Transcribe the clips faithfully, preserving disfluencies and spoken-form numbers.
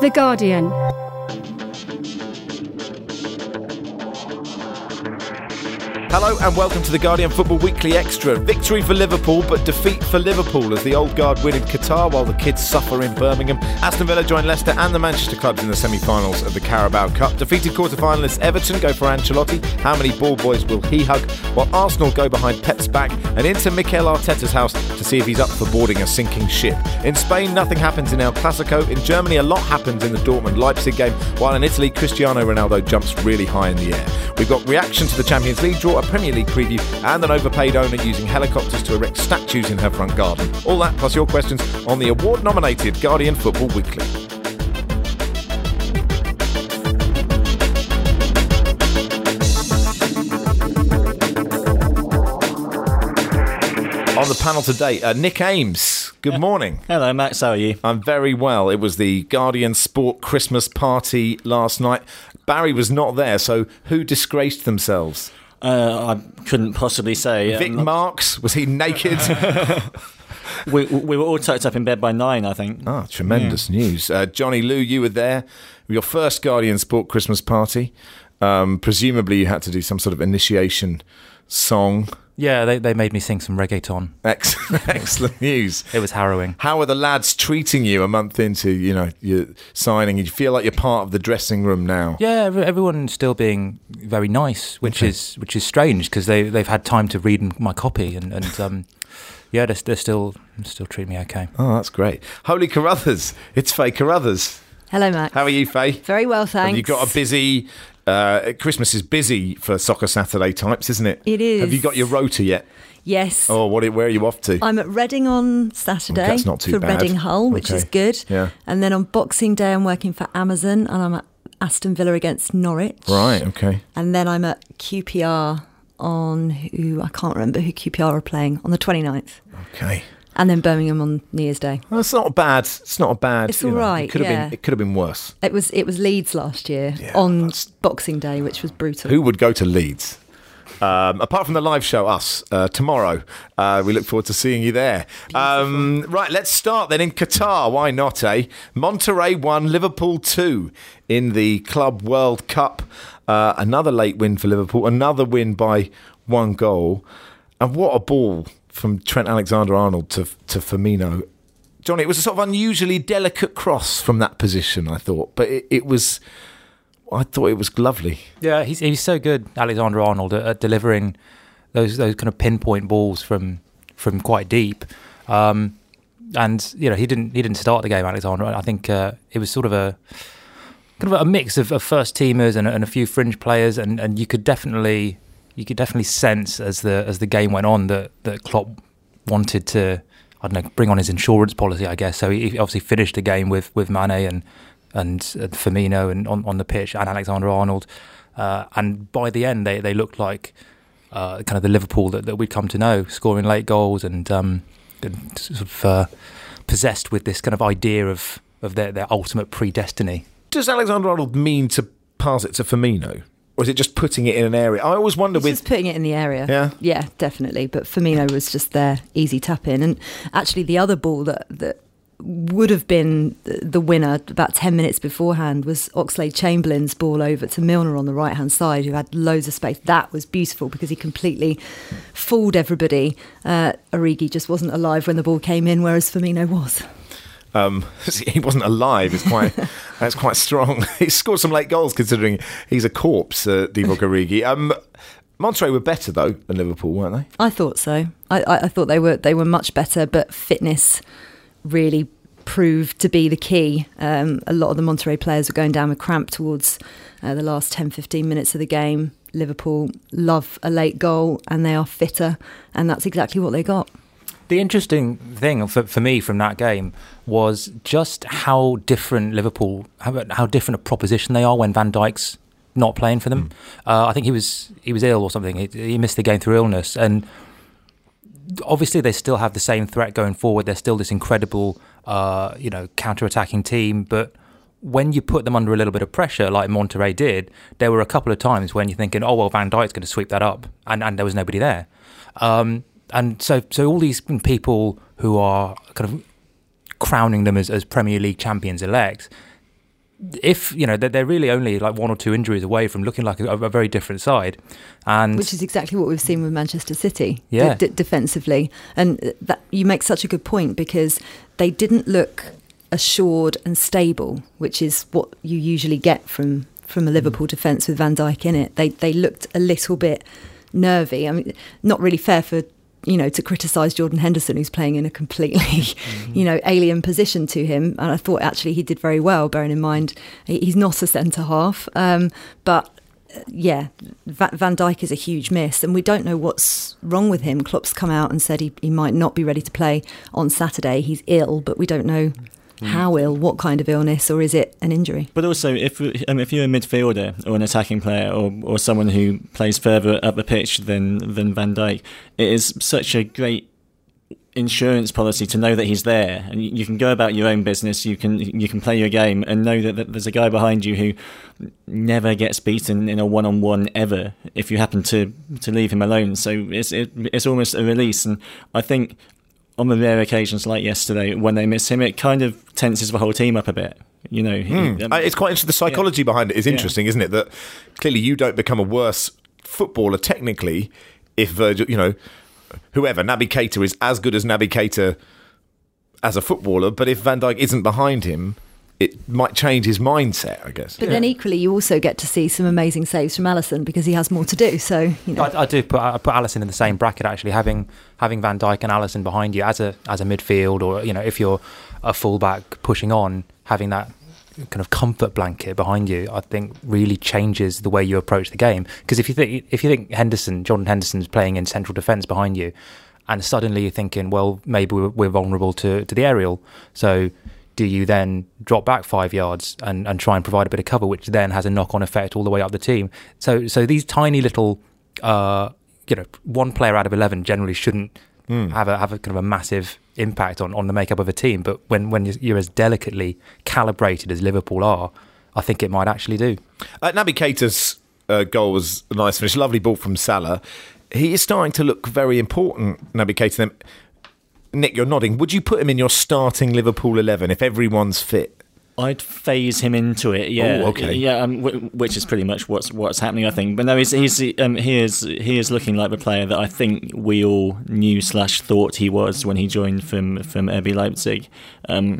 The Guardian. Hello and welcome to the Guardian Football Weekly Extra. Victory for Liverpool, but defeat for Liverpool as the Old Guard win in Qatar while the kids suffer in Birmingham. Aston Villa join Leicester and the Manchester clubs in the semi-finals of the Carabao Cup. Defeated quarter-finalists Everton go for Ancelotti. How many ball boys will he hug? While Arsenal go behind Pep's back and into Mikel Arteta's house to see if he's up for boarding a sinking ship. In Spain, nothing happens in El Clasico. In Germany, a lot happens in the Dortmund-Leipzig game. While in Italy, Cristiano Ronaldo jumps really high in the air. We've got reaction to the Champions League draw, a Premier League preview and an overpaid owner using helicopters to erect statues in her front garden. All that plus your questions on the award-nominated Guardian Football Weekly. On the panel today, uh, Nick Ames. Good morning. Hello, Max. How are you? I'm very well. It was the Guardian Sport Christmas party last night. Barry was not there, so who disgraced themselves? Uh, I couldn't possibly say. Vic um, Marks? Was he naked? we, we were all tucked up in bed by nine, I think. Ah, tremendous yeah. news. Uh, Johnny Lou, you were there. Your first Guardian Sport Christmas party. Um, presumably you had to do some sort of initiation song. Yeah, they, they made me sing some reggaeton. Excellent, excellent news. It was harrowing. How are the lads treating you a month into, you know, your signing? You feel like you're part of the dressing room now? Yeah, everyone's still being very nice, which okay. is which is strange because they they've had time to read my copy and and um, yeah, they're, they're still still treating me okay. Oh, that's great. Holy Carruthers, it's Faye Carruthers. Hello, Max. How are you, Faye? Very well, thanks. Have you got a busy? Uh, Christmas is busy for Soccer Saturday types, isn't it? It is. Have you got your rota yet? Yes. Oh, what? Where are you off to? I'm at Reading on Saturday okay, that's not too for bad. Reading Hull, which okay. is good. Yeah. And then on Boxing Day, I'm working for Amazon, and I'm at Aston Villa against Norwich. Right. Okay. And then I'm at Q P R on who I can't remember who Q P R are playing on the twenty-ninth. Okay. And then Birmingham on New Year's Day. Well, it's not bad. It's not a bad. It's all know, right. It could have yeah. been. It could have been worse. It was. It was Leeds last year yeah, on that's... Boxing Day, which was brutal. Who would go to Leeds? Um, apart from the live show, us uh, tomorrow. Uh, we look forward to seeing you there. Um, right, let's start then in Qatar. Why not? Eh? Monterrey won, Liverpool two in the Club World Cup. Uh, another late win for Liverpool. Another win by one goal. And what a ball from Trent Alexander-Arnold to to Firmino. Johnny, it was a sort of unusually delicate cross from that position, I thought. But it, it was... I thought it was lovely. Yeah, he's he's so good, Alexander-Arnold, at, at delivering those those kind of pinpoint balls from from quite deep. Um, and you know, he didn't he didn't start the game, Alexander. I think uh, it was sort of a kind of a mix of, of first teamers and, and a few fringe players, and, and you could definitely you could definitely sense as the as the game went on that that Klopp wanted to, I don't know, bring on his insurance policy, I guess. So he obviously finished the game with with Mane and. And, and Firmino and on, on the pitch and Alexander-Arnold. Uh, and by the end, they, they looked like uh, kind of the Liverpool that, that we'd come to know, scoring late goals and, um, and sort of uh, possessed with this kind of idea of, of their, their ultimate predestiny. Does Alexander-Arnold mean to pass it to Firmino? Or is it just putting it in an area? I always wonder He's with... just putting it in the area. Yeah? Yeah, definitely. But Firmino was just there, easy tap in. And actually the other ball that... that would have been the winner about ten minutes beforehand was Oxlade-Chamberlain's ball over to Milner on the right hand side, who had loads of space. That was beautiful because he completely fooled everybody. uh, Origi just wasn't alive when the ball came in, whereas Firmino was. Um, he wasn't alive. It's quite that's quite strong. He scored some late goals considering he's a corpse, uh, Divock Origi. Um, Monterrey were better though than Liverpool, weren't they? I thought so. I, I, I thought they were they were much better, but fitness really proved to be the key. Um, a lot of the Monterrey players were going down with cramp towards uh, the last ten fifteen minutes of the game. Liverpool love a late goal and they are fitter, and that's exactly what they got. The interesting thing for, for me from that game was just how different Liverpool, how, how different a proposition they are when Van Dijk's not playing for them. Mm. Uh, I think he was he was ill or something. He, he missed the game through illness, and obviously they still have the same threat going forward. They're still this incredible, uh, you know, counter-attacking team. But when you put them under a little bit of pressure, like Monterrey did, there were a couple of times when you're thinking, "Oh well, Van Dijk's going to sweep that up," and, and there was nobody there. Um, and so, so all these people who are kind of crowning them as, as Premier League champions elect, if you know they're really only like one or two injuries away from looking like a, a very different side, and which is exactly what we've seen with Manchester City, yeah. d- d- defensively. And that you make such a good point, because they didn't look assured and stable, which is what you usually get from from a Liverpool defence with Van Dijk in it. They they looked a little bit nervy. I mean, not really fair for, you know, to criticise Jordan Henderson, who's playing in a completely, mm-hmm. you know, alien position to him. And I thought actually he did very well, bearing in mind he's not a centre half. Um, but uh, yeah, Van Dijk is a huge miss, and we don't know what's wrong with him. Klopp's come out and said he, he might not be ready to play on Saturday. He's ill, but we don't know Mm. how ill, what kind of illness, or is it an injury? But also, if um, if you're a midfielder or an attacking player, or, or someone who plays further up the pitch than than Van Dijk, it is such a great insurance policy to know that he's there, and you can go about your own business. You can you can play your game and know that, that there's a guy behind you who never gets beaten in a one-on-one ever if you happen to to leave him alone. So it's it, it's almost a release, and I think, on the rare occasions like yesterday, when they miss him, it kind of tenses the whole team up a bit. You know, mm. um, it's quite interesting. The psychology yeah. behind it is interesting, yeah. isn't it? That clearly you don't become a worse footballer technically if Virgil, you know, whoever, Naby Keita is as good as Naby Keita as a footballer, but if Van Dijk isn't behind him, it might change his mindset, I guess. But yeah. then equally, you also get to see some amazing saves from Alisson, because he has more to do. So you know, I, I do put I put Alisson in the same bracket, actually. Having having Van Dijk and Alisson behind you as a as a midfield, or you know, if you're a fullback pushing on, having that kind of comfort blanket behind you, I think really changes the way you approach the game. Because if you think if you think Henderson, Jordan Henderson's playing in central defence behind you, and suddenly you're thinking, well, maybe we're, we're vulnerable to to the aerial, so do you then drop back five yards and, and try and provide a bit of cover, which then has a knock-on effect all the way up the team? So so these tiny little, uh, you know, one player out of eleven generally shouldn't mm. have a have a kind of a massive impact on, on the makeup of a team. But when, when you're as delicately calibrated as Liverpool are, I think it might actually do. Uh, Naby Keita's uh, goal was a nice finish. Lovely ball from Salah. He is starting to look very important, Naby Keita. Nick, you're nodding. Would you put him in your starting Liverpool eleven if everyone's fit? I'd phase him into it, yeah. Oh, okay. Yeah, um, w- which is pretty much what's what's happening, I think. But no, he's, he's um, he is he is looking like the player that I think we all knew slash thought he was when he joined from from R B Leipzig. Um,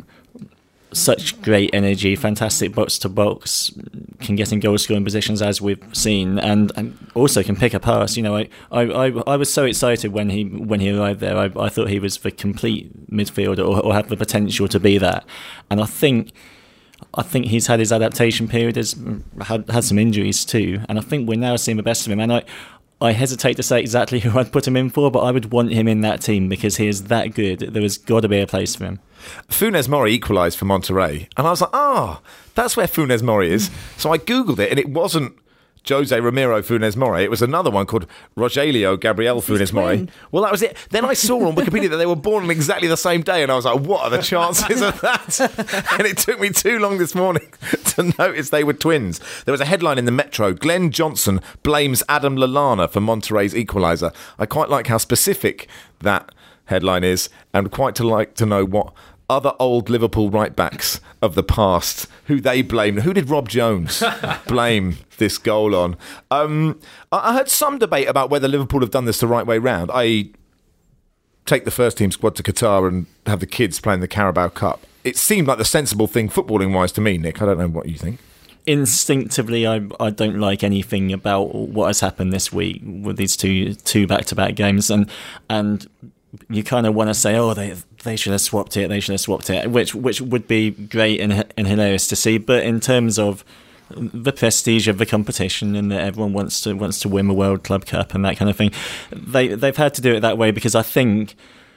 such great energy, fantastic box to box, can get in goal scoring positions as we've seen, and, and also can pick a pass. You know, I, I, I, I was so excited when he when he arrived there. I, I thought he was the complete midfielder, or, or had the potential to be that. And I think I think he's had his adaptation period, has had had some injuries too, and I think we're now seeing the best of him. And I. I hesitate to say exactly who I'd put him in for, but I would want him in that team because he is that good. There has got to be a place for him. Funes Mori equalised for Monterrey, and I was like, ah, oh, that's where Funes Mori is. So I Googled it, and it wasn't Jose Ramiro Funes Mori. It was another one called Rogelio Gabriel Funes Mori. Well, that was it. Then I saw on Wikipedia that they were born on exactly the same day, and I was like, what are the chances of that? And it took me too long this morning to notice they were twins. There was a headline in the Metro: Glenn Johnson blames Adam Lallana for Monterrey's equaliser. I quite like how specific that headline is, and quite to like to know what other old Liverpool right-backs of the past, who they blame. Who did Rob Jones blame this goal on? Um, I heard some debate about whether Liverpool have done this the right way round, that is take the first team squad to Qatar and have the kids playing the Carabao Cup. It seemed like the sensible thing footballing-wise to me, Nick. I don't know what you think. Instinctively, I I don't like anything about what has happened this week with these two two back-to-back games, and and you kind of want to say, oh, they they should have swapped it, they should have swapped it, which which would be great and and hilarious to see. But in terms of the prestige of the competition and that everyone wants to wants to win the World Club Cup and that kind of thing, they they've had to do it that way because I think,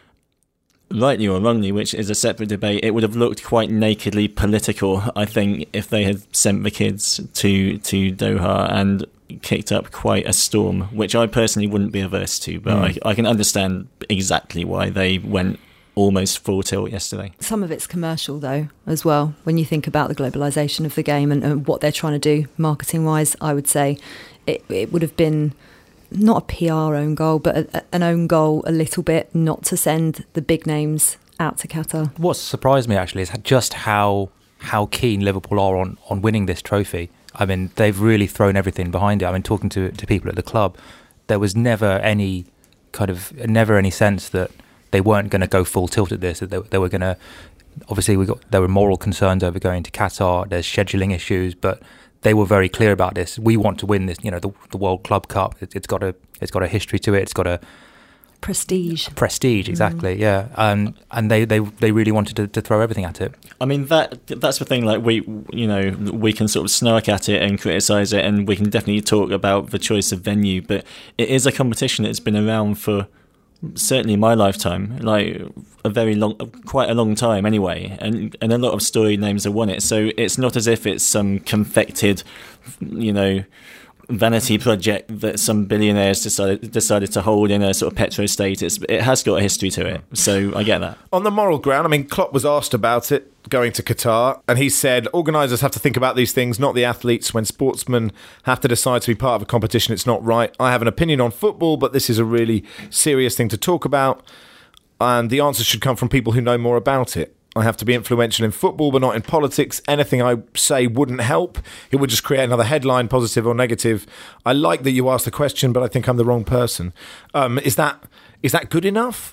rightly or wrongly, which is a separate debate, it would have looked quite nakedly political, I think, if they had sent the kids to to Doha and kicked up quite a storm, which I personally wouldn't be averse to, but mm. I, I can understand exactly why they went almost full tilt yesterday. Some of it's commercial though as well, when you think about the globalisation of the game and, and what they're trying to do marketing wise. I would say it, it would have been not a P R own goal, but a, an own goal a little bit, not to send the big names out to Qatar. What surprised me actually is just how how keen Liverpool are on, on winning this trophy. I mean, they've really thrown everything behind it. I mean, talking to to people at the club, there was never any kind of never any sense that they weren't going to go full tilt at this. That they, they were going to. Obviously, we got there were moral concerns over going to Qatar. There's scheduling issues, but they were very clear about this. We want to win this. You know, the, the World Club Cup. It, it's got a it's got a history to it. It's got a prestige. Prestige, exactly. Mm. Yeah, um, and they, they they really wanted to, to throw everything at it. I mean, that that's the thing. Like, we, you know, we can sort of snark at it and criticise it, and we can definitely talk about the choice of venue. But it is a competition that's been around for certainly my lifetime, like a very long, quite a long time anyway, and and a lot of story names have won it. So it's not as if it's some confected, you know, vanity project that some billionaires decided decided to hold in a sort of petro state. It's, it has got a history to it, so I get that. On the moral ground, I mean, Klopp was asked about it going to Qatar, and he said organisers have to think about these things, not the athletes. When sportsmen have to decide to be part of a competition, it's not right. I have an opinion on football, but this is a really serious thing to talk about, and the answers should come from people who know more about it. I have to be influential in football, but not in politics. Anything I say wouldn't help. It would just create another headline, positive or negative. I like that you asked the question, but I think I'm the wrong person. Um, is that is that good enough?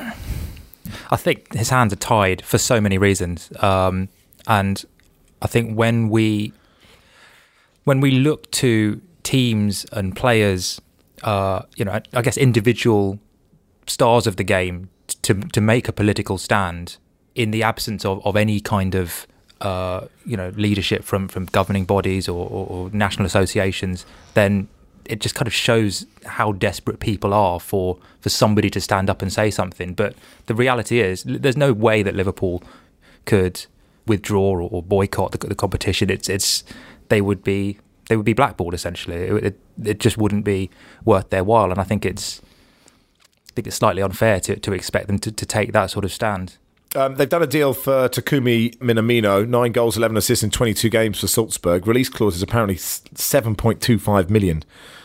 I think his hands are tied for so many reasons. Um, and I think when we when we look to teams and players, uh, you know, I guess individual stars of the game to to make a political stand, in the absence of, of any kind of uh, you know leadership from, from governing bodies or, or, or national associations, then it just kind of shows how desperate people are for, for somebody to stand up and say something. But the reality is, there's no way that Liverpool could withdraw or, or boycott the, the competition. It's it's they would be they would be blackballed essentially. It, it, it just wouldn't be worth their while. And I think it's I think it's slightly unfair to, to expect them to, to take that sort of stand. Um, they've done a deal for Takumi Minamino, nine goals, eleven assists in twenty-two games for Salzburg. Release clause is apparently seven point two five million,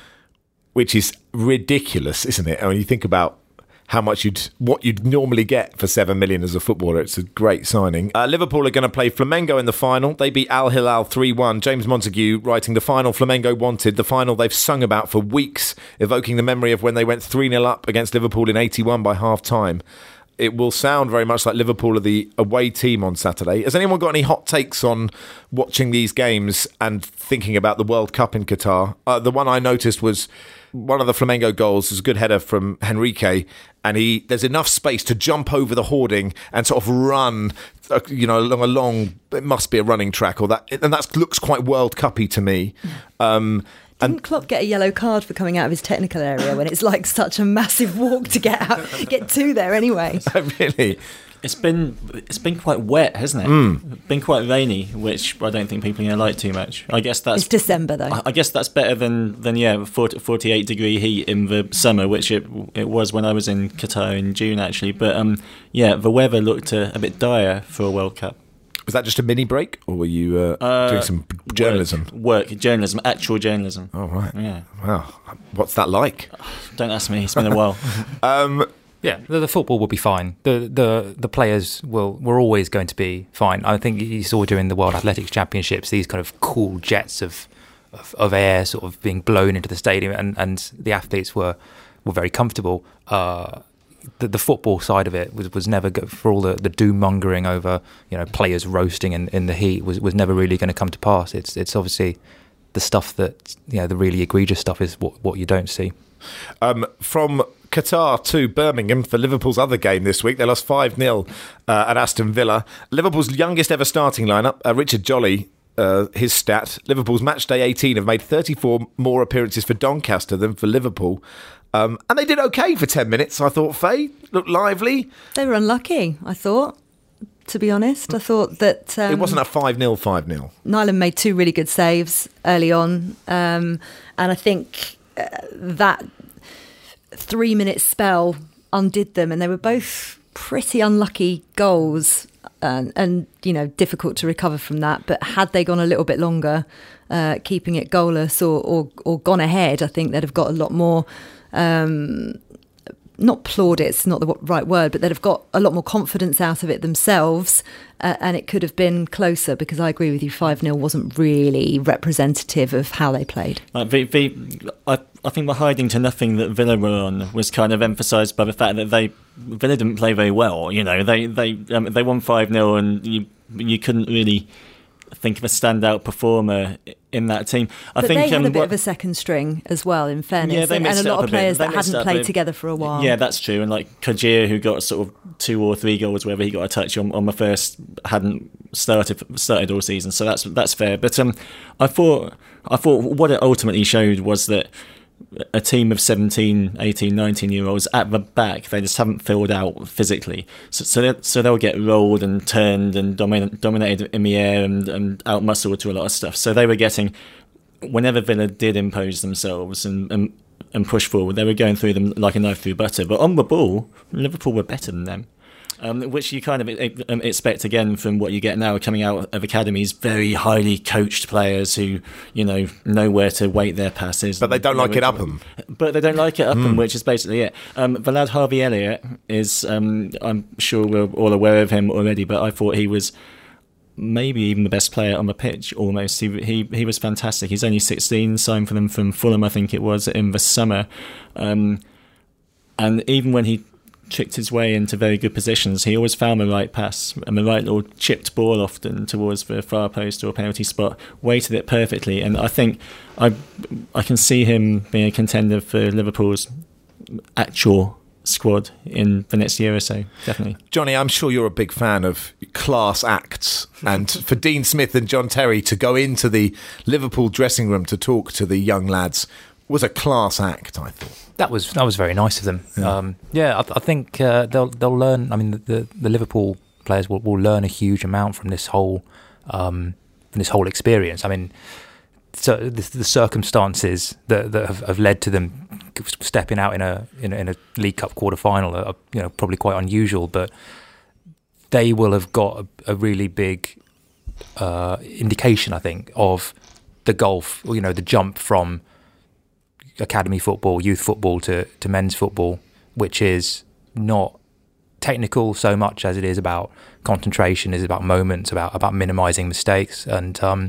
which is ridiculous, isn't it? I mean, you think about how much you'd what you'd normally get for seven million as a footballer. It's a great signing. Uh, Liverpool are going to play Flamengo in the final. They beat Al Hilal three one. James Montague writing, the final Flamengo wanted, the final they've sung about for weeks, evoking the memory of when they went three nil up against Liverpool in eighty-one by half-time. It will sound very much like Liverpool are the away team on Saturday. Has anyone got any hot takes on watching these games and thinking about the World Cup in Qatar? Uh, the one I noticed was one of the Flamengo goals was a good header from Henrique, and he there's enough space to jump over the hoarding and sort of run, uh, you know, along a long, it must be a running track, or that, and that looks quite World Cup-y to me. Um, Didn't Klopp get a yellow card for coming out of his technical area when it's like such a massive walk to get out, get to there anyway? Really? It's been it's been quite wet, hasn't it? Mm. It's been quite rainy, which I don't think people are going to like too much. I guess that's it's December though. I, I guess that's better than than yeah, forty, forty-eight degree heat in the summer, which it it was when I was in Qatar in June actually. But um, yeah, the weather looked a, a bit dire for a World Cup. Was that just a mini break, or were you uh, uh, doing some journalism? Work, work, journalism, actual journalism. Oh, right. Yeah. Wow. What's that like? Don't ask me. It's been a while. um, yeah, the, the football will be fine. The the the players will were always going to be fine. I think you saw during the World Athletics Championships these kind of cool jets of of, of air sort of being blown into the stadium, and, and the athletes were were very comfortable. Uh, The, the football side of it was, was never good for all the, the doom mongering over, you know, players roasting in, in the heat was, was never really going to come to pass. It's it's obviously the stuff that, you know, the really egregious stuff is what, what you don't see. Um, from Qatar to Birmingham for Liverpool's other game this week, they lost five nil uh, at Aston Villa. Liverpool's youngest ever starting lineup, uh, Richard Jolly, uh, his stat, Liverpool's match day eighteen have made thirty-four more appearances for Doncaster than for Liverpool. Um, and they did okay for ten minutes, I thought, Faye. Looked lively. They were unlucky, I thought, to be honest. I thought that... Um, it wasn't a five nil, five nil. Nyland made two really good saves early on. Um, and I think uh, that three-minute spell undid them. And they were both pretty unlucky goals and, and, you know, difficult to recover from that. But had they gone a little bit longer, uh, keeping it goalless or, or, or gone ahead, I think they'd have got a lot more... Um, not plaudits, not the right word, but they'd have got a lot more confidence out of it themselves, uh, and it could have been closer, because I agree with you, five nil wasn't really representative of how they played. Like the, the, I, I think the hiding to nothing that Villa were on was kind of emphasised by the fact that they Villa didn't play very well. You know, they they um, they won five nil, and you you couldn't really think of a standout performer in that team. I but think they had um, a bit what, of a second string as well, in fairness, yeah, they and, and a messed it lot up of a bit. players They that messed hadn't it up played a- together for a while. Yeah, that's true. And like Kajir, who got sort of two or three goals, whether he got a touch on, on the first, hadn't started started all season, so that's that's fair. But um, I thought I thought what it ultimately showed was that a team of seventeen, eighteen, nineteen year olds at the back, they just haven't filled out physically. So so, they, so they'll get rolled and turned and domin- dominated in the air and, and out-muscled to a lot of stuff. So they were getting, whenever Villa did impose themselves and, and, and push forward, they were going through them like a knife through butter. But on the ball, Liverpool were better than them. Um, which you kind of expect again from what you get now coming out of academies, very highly coached players who, you know, know where to weight their passes. But they don't like it up them. But they don't like it up them, Mm. which is basically it. Um, the lad Harvey Elliott is, um, I'm sure we're all aware of him already, but I thought he was maybe even the best player on the pitch almost. He he, he was fantastic. He's only sixteen, signed for them from Fulham, I think it was, in the summer. Um, and even when he tricked his way into very good positions, he always found the right pass and the right little chipped ball often towards the far post or penalty spot, weighted it perfectly. And I think I I can see him being a contender for Liverpool's actual squad in the next year or so, definitely. Johnny, I'm sure you're a big fan of class acts, and for Dean Smith and John Terry to go into the Liverpool dressing room to talk to the young lads was a class act, I thought. That was that was very nice of them. Yeah, um, yeah I, I think uh, they'll they'll learn. I mean, the, the, the Liverpool players will, will learn a huge amount from this whole um, from this whole experience. I mean, so the, the circumstances that, that have, have led to them stepping out in a in a, in a League Cup quarter final are, you know, probably quite unusual, but they will have got a, a really big uh, indication, I think, of the gulf. You know, the jump from academy football, youth football to, to men's football, which is not technical so much as it is about concentration, is about moments, about about minimising mistakes, and um,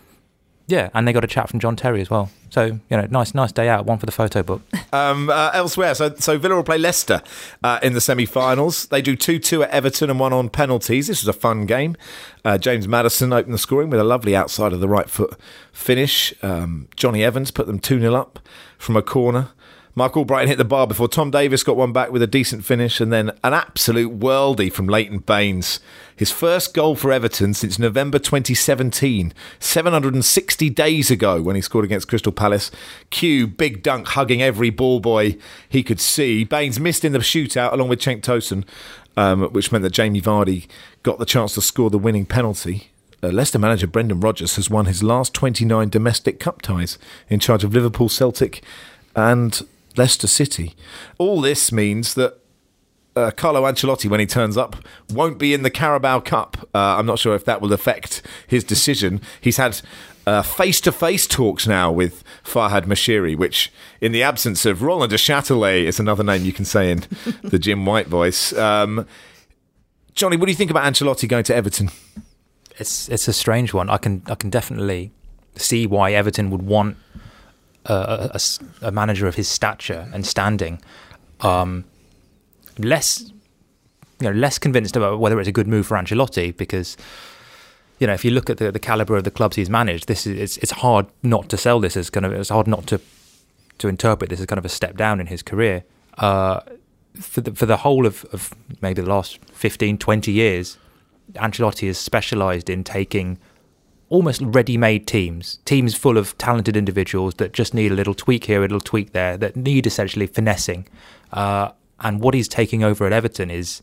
yeah, and they got a chat from John Terry as well. So, you know, nice nice day out, one for the photo book. Um, uh, elsewhere, so so Villa will play Leicester uh, in the semi-finals. They do two two at Everton and one on penalties. This was a fun game. Uh, James Maddison opened the scoring with a lovely outside of the right foot finish. Um, Johnny Evans put them two nil up from a corner. Mark Albrighton hit the bar before Tom Davis got one back with a decent finish, and then an absolute worldie from Leighton Baines. His first goal for Everton since November twenty seventeen, seven hundred sixty days ago when he scored against Crystal Palace. Q, big dunk, hugging every ball boy he could see. Baines missed in the shootout along with Cenk Tosun, um, which meant that Jamie Vardy got the chance to score the winning penalty. Uh, Leicester manager Brendan Rodgers has won his last twenty-nine domestic cup ties in charge of Liverpool, Celtic and Leicester City. All this means that uh, Carlo Ancelotti, when he turns up, won't be in the Carabao Cup. Uh, I'm not sure if that will affect his decision. He's had uh, face-to-face talks now with Farhad Moshiri, which, in the absence of Roland de Châtelet, is another name you can say in the Jim White voice. Um, Johnny, what do you think about Ancelotti going to Everton? It's it's a strange one. I can I can definitely see why Everton would want a, a, a manager of his stature and standing. Um, less, you know, less convinced about whether it's a good move for Ancelotti, because, you know, if you look at the, the caliber of the clubs he's managed, this is it's, it's hard not to sell this as kind of it's hard not to to interpret this as kind of a step down in his career. Uh, for the for the whole of, of maybe the last fifteen, twenty years, Ancelotti has specialised in taking almost ready-made teams, teams full of talented individuals that just need a little tweak here, a little tweak there, that need essentially finessing. Uh, and what he's taking over at Everton is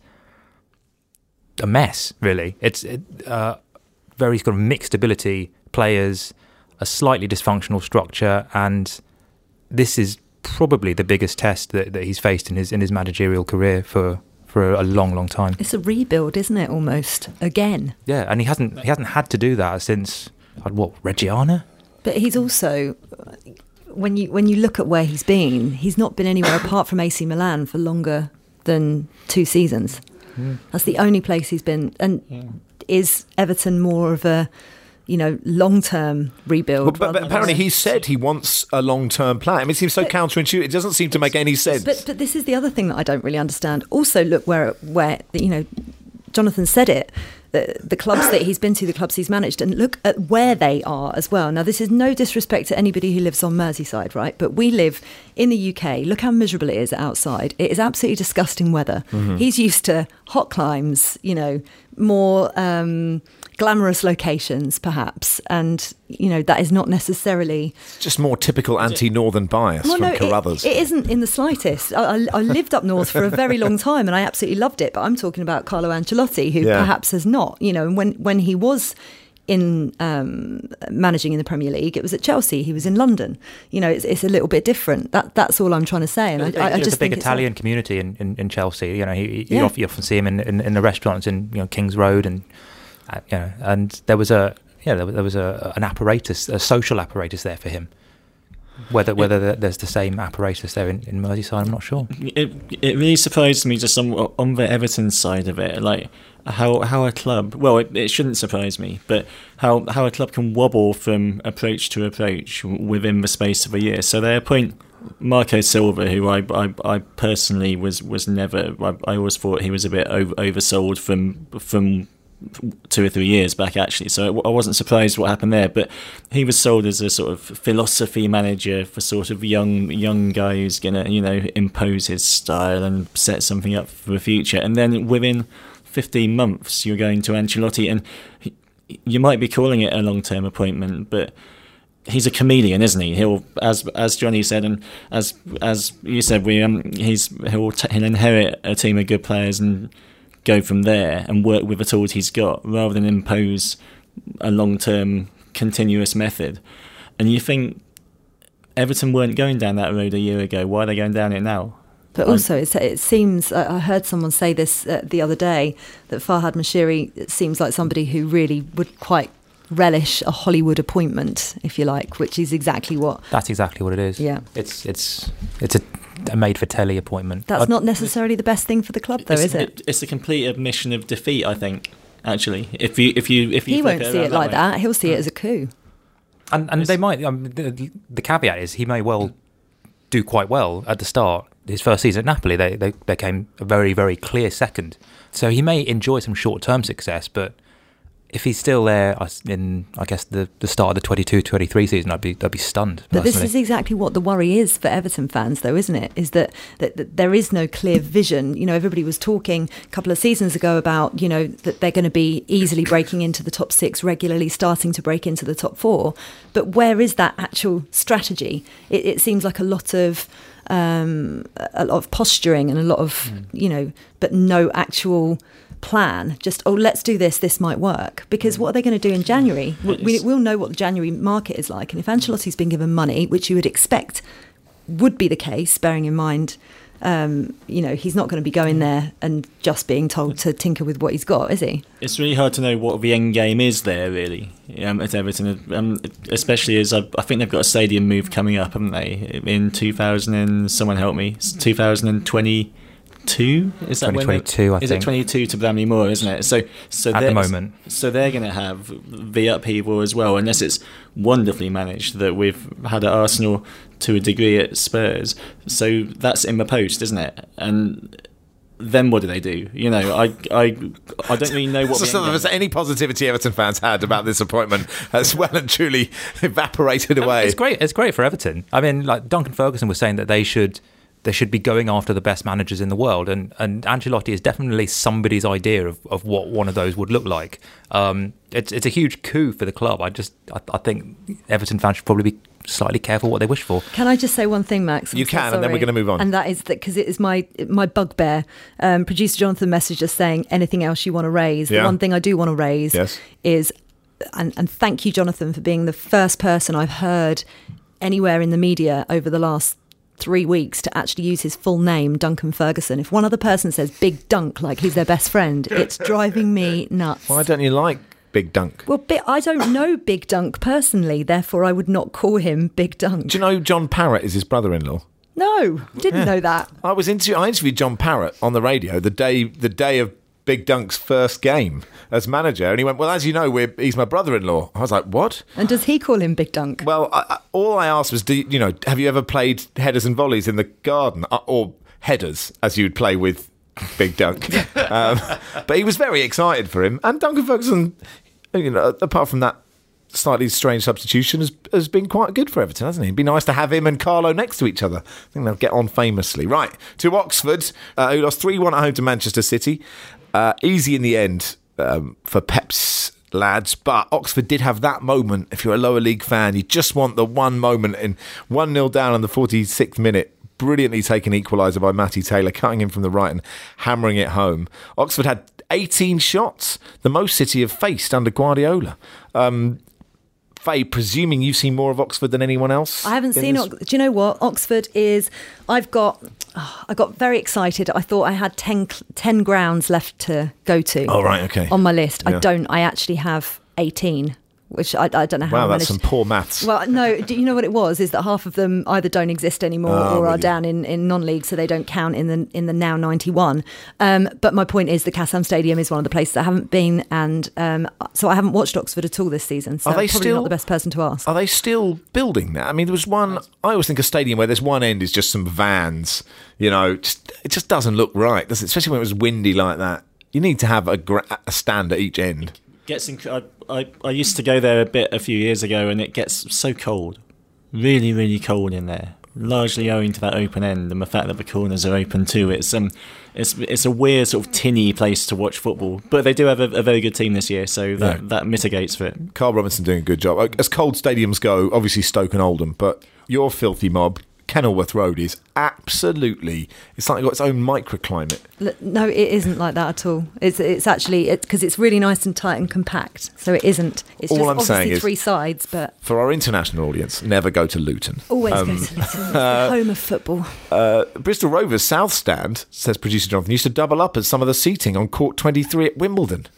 a mess, really. It's it, uh, very kind of mixed ability players, a slightly dysfunctional structure, and this is probably the biggest test that, that he's faced in his in his managerial career for. for a long, long time. It's a rebuild, isn't it, almost, again? Yeah, and he hasn't he hasn't had to do that since, what, Reggiana? But he's also, when you when you look at where he's been, he's not been anywhere apart from A C Milan for longer than two seasons. Mm. That's the only place he's been. And yeah. Is Everton more of a, you know, long-term rebuild? Well, but, but apparently he said he wants a long-term plan. I mean, it seems so but, counterintuitive. It doesn't seem to make any sense. But, but this is the other thing that I don't really understand. Also, look where where you know, Jonathan said it. The, the clubs that he's been to, the clubs he's managed, and look at where they are as well. Now, this is no disrespect to anybody who lives on Merseyside, right? But we live in the U K. Look how miserable it is outside. It is absolutely disgusting weather. Mm-hmm. He's used to hot climes, you know, more um, glamorous locations, perhaps. And, you know, that is not necessarily... Just more typical anti-northern bias well, from no, Carruthers. It, it isn't in the slightest. I, I, I lived up north for a very long time and I absolutely loved it. But I'm talking about Carlo Ancelotti, who yeah. perhaps has not. You know, and when, when he was in um, managing in the Premier League, it was at Chelsea. He was in London. You know, it's, it's a little bit different. That that's all I'm trying to say. And I, I, I just a big think Italian it's community in, in, in Chelsea. You know, he, yeah. you, often, you often see him in, in, in the restaurants in you know King's Road, and uh, you know, and there was a yeah there, there was a an apparatus, a social apparatus there for him. Whether whether it, there's the same apparatus there in, in Merseyside, I'm not sure. It it really surprised me just on, on the Everton side of it, like how how a club. Well, it, it shouldn't surprise me, but how how a club can wobble from approach to approach within the space of a year. So they appoint Marco Silva, who I I, I personally was was never. I, I always thought he was a bit over, oversold from from. two or three years back actually, so I wasn't surprised what happened there, but he was sold as a sort of philosophy manager for sort of young young guy who's gonna, you know, impose his style and set something up for the future. And then within fifteen months you're going to Ancelotti, and he, you might be calling it a long-term appointment, but he's a chameleon, isn't he? He'll, as as Johnny said, and as as you said, we um he's he'll, t- he'll inherit a team of good players and go from there and work with the tools he's got, rather than impose a long-term continuous method. And you think Everton weren't going down that road a year ago. Why are they going down it now? But also, it's, it seems, I heard someone say this uh, the other day, that Farhad Moshiri seems like somebody who really would quite relish a Hollywood appointment, if you like, which is exactly what... That's exactly what it is. Yeah. It's, it's, it's a... a made-for-telly appointment. That's I'd, not necessarily the best thing for the club, though, is it? it? It's a complete admission of defeat, I think. Actually, if you if you if you he won't it see it that like way. that. He'll see it as a coup. And and it's, they might. Um, the, the caveat is he may well do quite well at the start. His first season at Napoli, they they became a very very clear second. So he may enjoy some short-term success, but if he's still there in, I guess, the, the start of the twenty-two twenty-three season, I'd be I'd be stunned. But personally. This is exactly what the worry is for Everton fans, though, isn't it? Is that, that, that there is no clear vision. You know, everybody was talking a couple of seasons ago about, you know, that they're going to be easily breaking into the top six, regularly starting to break into the top four. But where is that actual strategy? It, it seems like a lot of um, a lot of posturing and a lot of, mm. you know, but no actual plan. Just, oh, let's do this, this might work. Because what are they going to do in January? We, we'll know what the January market is like. And if Ancelotti's been given money, which you would expect would be the case, bearing in mind, um, you know, he's not going to be going there and just being told to tinker with what he's got, is he? It's really hard to know what the end game is there, really, um, at Everton, um, especially as I, I think they've got a stadium move coming up, haven't they, in two thousand and, someone help me, two thousand twenty Two is that twenty twenty-two? I is think it twenty-two to Bramley Moore, isn't it? So, so at the moment, so they're going to have the upheaval as well, unless it's wonderfully managed that we've had at Arsenal to a degree at Spurs. So that's in the post, isn't it? And then what do they do? You know, I, I, I don't really know what. So, so any positivity Everton fans had about this appointment has well and truly evaporated away. I mean, it's great. It's great for Everton. I mean, like Duncan Ferguson was saying that they should. They should be going after the best managers in the world, and, and Ancelotti is definitely somebody's idea of, of what one of those would look like. Um, it's it's a huge coup for the club. I just I, I think Everton fans should probably be slightly careful what they wish for. Can I just say one thing, Max? I'm you so can, sorry. and then we're going to move on. And that is that because it is my my bugbear. Um, Producer Jonathan messaged us saying anything else you want to raise. Yeah. The one thing I do want to raise yes. is, and, and thank you, Jonathan, for being the first person I've heard anywhere in the media over the last three weeks to actually use his full name, Duncan Ferguson. If one other person says Big Dunk like he's their best friend, it's driving me nuts. Why don't you like Big Dunk? Well, bi- I don't know Big Dunk personally, therefore I would not call him Big Dunk. Do you know John Parrott is his brother-in-law? No, didn't Yeah. know that. I was into, I interviewed John Parrott on the radio the day the day of Big Dunk's first game as manager, and he went, "Well, as you know, we're, he's my brother-in-law." I was like, "What?" And does he call him Big Dunk? Well, I, I, all I asked was, "Do you, you know? Have you ever played headers and volleys in the garden, uh, or headers as you'd play with Big Dunk?" um, but he was very excited for him, and Duncan Ferguson, you know, apart from that slightly strange substitution, has, has been quite good for Everton, hasn't he? It'd be nice to have him and Carlo next to each other. I think they'll get on famously. Right, to Oxford, uh, who lost three one at home to Manchester City. Uh, easy in the end um, for Pep's lads, but Oxford did have that moment. If you're a lower league fan, you just want the one moment in one nil down in the forty-sixth minute. Brilliantly taken equaliser by Matty Taylor, cutting in from the right and hammering it home. Oxford had eighteen shots, the most City have faced under Guardiola. Um, Faye, presuming you've seen more of Oxford than anyone else? I haven't in seen. this- Ox- Do you know what Oxford is? I've got. Oh, I got very excited. I thought I had ten, ten grounds left to go to. Oh, right, okay. On my list, Yeah. I don't. I actually have eighteen, which I, I don't know how. Wow, I that's managed. some poor maths. Well, no. Do you know what it was? Is that half of them either don't exist anymore Oh, or are really? down in, in non-league, so they don't count in the in the now ninety-one. Um, but my point is, the Kassam Stadium is one of the places I haven't been, and um, so I haven't watched Oxford at all this season. So Are they I'm probably still- not the best person to ask. Are they still building that? I mean, there was one. I always think a stadium where there's one end is just some vans. You know, just, it just doesn't look right, does it? Especially when it was windy like that. You need to have a, gra- a stand at each end. Gets inc- I, I, I used to go there a bit a few years ago, and it gets so cold, really, really cold in there. Largely owing to that open end and the fact that the corners are open too. It's um, it's it's a weird sort of tinny place to watch football. But they do have a, a very good team this year, so that, Yeah. that mitigates for it. Carl Robinson doing a good job. As cold stadiums go, obviously Stoke and Oldham, but your filthy mob, Kenilworth Road, is absolutely. It's like got its own microclimate. L- No, it isn't like that at all. It's it's actually because it's really nice and tight and compact. So it isn't. It's All just I'm obviously saying is- three sides, but For our international audience, never go to Luton. always Um, go to Luton. It's the home of football. Uh, Bristol Rovers South Stand, says producer Jonathan, used to double up as some of the seating on court twenty-three at Wimbledon.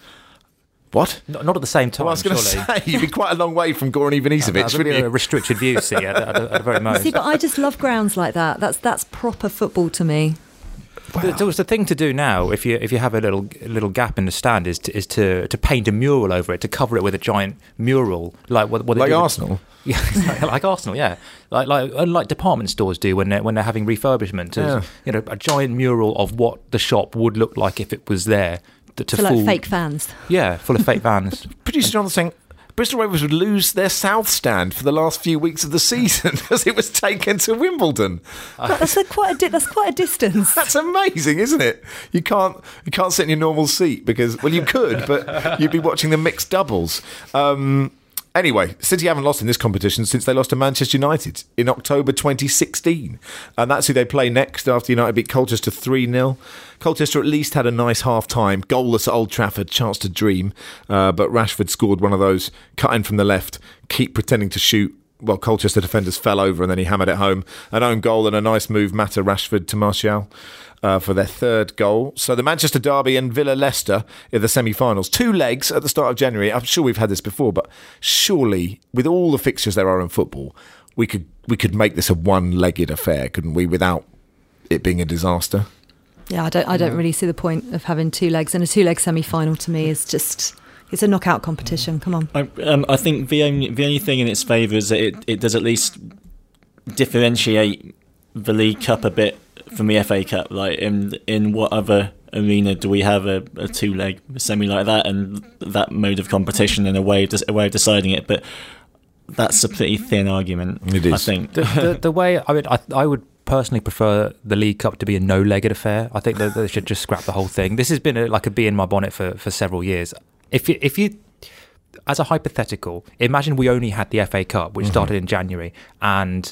What? Not, not at the same time. Well, I was going to surely. say, you'd be quite a long way from Goran Ivanisevic, That's wouldn't a you? restricted view, see, at, at, at the very most. See, but I just love grounds like that. That's that's proper football to me. The, the, the thing to do now, if you if you have a little a little gap in the stand, is to, is to to paint a mural over it, to cover it with a giant mural, like what, what they Like do with- Arsenal? Yeah, like, like Arsenal, yeah, like like like department stores do when they're when they're having refurbishment. Is, Yeah. You know, a giant mural of what the shop would look like if it was there. To, to So like fool- fake fans. yeah, full of fake vans. Producer Jonathan saying Bristol Rovers would lose their South Stand for the last few weeks of the season because it was taken to Wimbledon. That's a quite a di- that's quite a distance. That's amazing, isn't it? You can't you can't sit in your normal seat because, well, you could, but you'd be watching the mixed doubles. Um, anyway, City haven't lost in this competition since they lost to Manchester United in October twenty sixteen. And that's who they play next after United beat Colchester three nil. Colchester at least had a nice half-time, goalless at Old Trafford, chance to dream. Uh, but Rashford scored one of those, cut in from the left, keep pretending to shoot. Well, Colchester defenders fell over and then he hammered it home. An own goal and a nice move, Mata Rashford to Martial uh, for their third goal. So the Manchester Derby and Villa Leicester in the semi-finals. Two legs at the start of January. I'm sure we've had this before, but surely with all the fixtures there are in football, we could we could make this a one-legged affair, couldn't we, without it being a disaster? Yeah, I don't I don't really see the point of having two legs, and a two leg semi final to me is just it's a knockout competition. Come on. I, um, I think the only the only thing in its favour is that it, it does at least differentiate the League Cup a bit from the F A Cup. Like in in what other arena do we have a, a two leg semi like that and that mode of competition and a way of, a way of deciding it? But that's a pretty thin argument. It is. I think. the, the, the way I would I, I would personally prefer the League Cup to be a no-legged affair. I think that they should just scrap the whole thing. This has been a, like a bee in my bonnet for, for several years. If you, if you, as a hypothetical, imagine we only had the F A Cup, which mm-hmm. started in January, and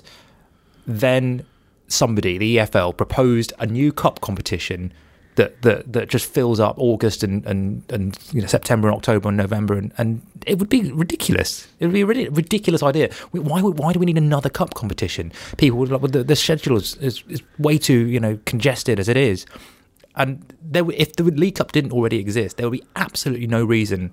then somebody, the E F L, proposed a new cup competition that that, that just fills up August and, and, and you know, September and October and November, and, and it would be ridiculous. It would be a really ridiculous idea. Why why do we need another cup competition? People would like, well, the, the schedule is, is, is way too you know congested as it is, and there if the League Cup didn't already exist, there would be absolutely no reason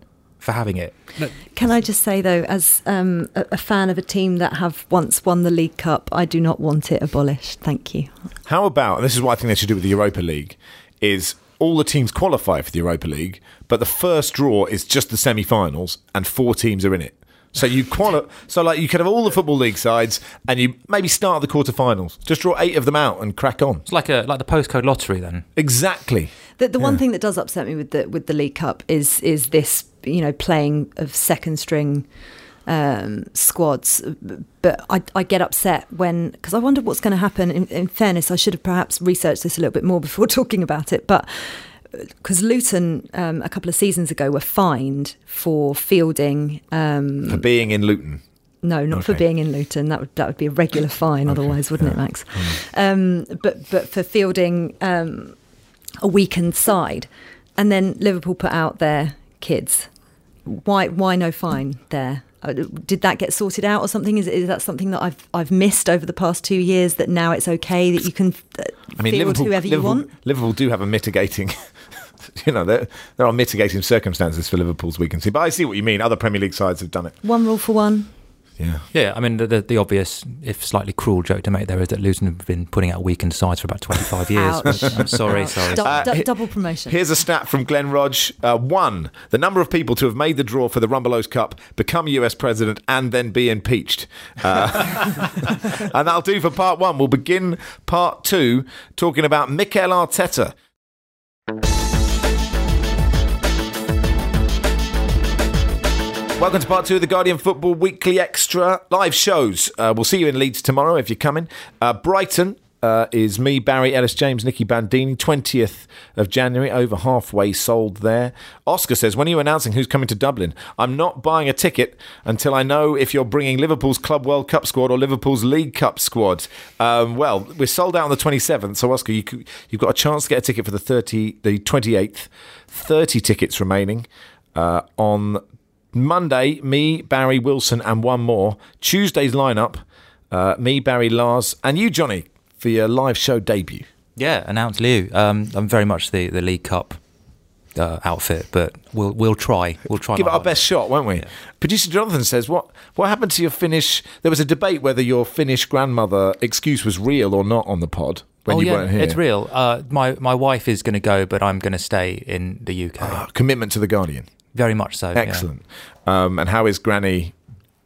for having it. Can I just say, though, as um, a, a fan of a team that have once won the League Cup, I do not want it abolished. Thank you. How about, and this is what I think they should do with the Europa League, is all the teams qualify for the Europa League, but the first draw is just the semi-finals and four teams are in it. So you quali- So like you could have all the Football League sides and you maybe start at the quarterfinals. Just draw eight of them out and crack on. It's like a like the postcode lottery then. Exactly. The, the Yeah. one thing that does upset me with the with the League Cup is is this, you know, playing of second string um, squads. But I, I get upset when, because I wonder what's going to happen. In, in fairness, I should have perhaps researched this a little bit more before talking about it. But because Luton um, a couple of seasons ago were fined for fielding um, For being in Luton. No, not Okay. for being in Luton. That would that would be a regular fine, Okay. otherwise, wouldn't Yeah. it, Max? Um, but but for fielding um, a weakened side, and then Liverpool put out their kids. Why why no fine there? Uh, Did that get sorted out or something? Is is that something that I've I've missed over the past two years? That now it's okay that you can uh, I mean, field Liverpool, whoever you Liverpool, want. Liverpool do have a mitigating, you know, there, there are mitigating circumstances for Liverpool's weakency. But I see what you mean. Other Premier League sides have done it. One rule for one. Yeah. Yeah, I mean, the, the, the obvious, if slightly cruel joke to make there is that Luton have been putting out weakened sides for about twenty-five years. Ouch. But I'm sorry, Ouch. sorry. Du- Uh, du- he- double promotion. Here's a stat from Glenn Rodge. Uh, one, the number of people to have made the draw for the Rumbelows Cup, become U S president, and then be impeached. Uh, and that'll do for part one. We'll begin part two talking about Mikel Arteta. Welcome to part two of the Guardian Football Weekly Extra live shows. Uh, we'll see you in Leeds tomorrow if you're coming. Uh, Brighton uh, is me, Barry, Ellis James, Nicky Bandini. twentieth of January, over halfway sold there. Oscar says, when are you announcing who's coming to Dublin? I'm not buying a ticket until I know if you're bringing Liverpool's Club World Cup squad or Liverpool's League Cup squad. Um, well, we're sold out on the twenty-seventh, so Oscar, you could, you've got a chance to get a ticket for the thirty, the twenty-eighth. thirty tickets remaining uh, on Monday, me, Barry, Wilson, and one more. Tuesday's lineup, uh, me, Barry, Lars, and you, Johnny, for your live show debut. Yeah, announce Liu. Um, I'm very much the, the League Cup uh, outfit, but we'll we'll try. We'll try. Give it my our hardest. best shot, won't we? Yeah. Producer Jonathan says, what what happened to your Finnish... There was a debate whether your Finnish grandmother excuse was real or not on the pod when oh, you yeah, weren't here. it's real. Uh, my my wife is going to go, but I'm going to stay in the U K. Ah, commitment to the Guardian. Very much so. Excellent. Um, and how is Granny...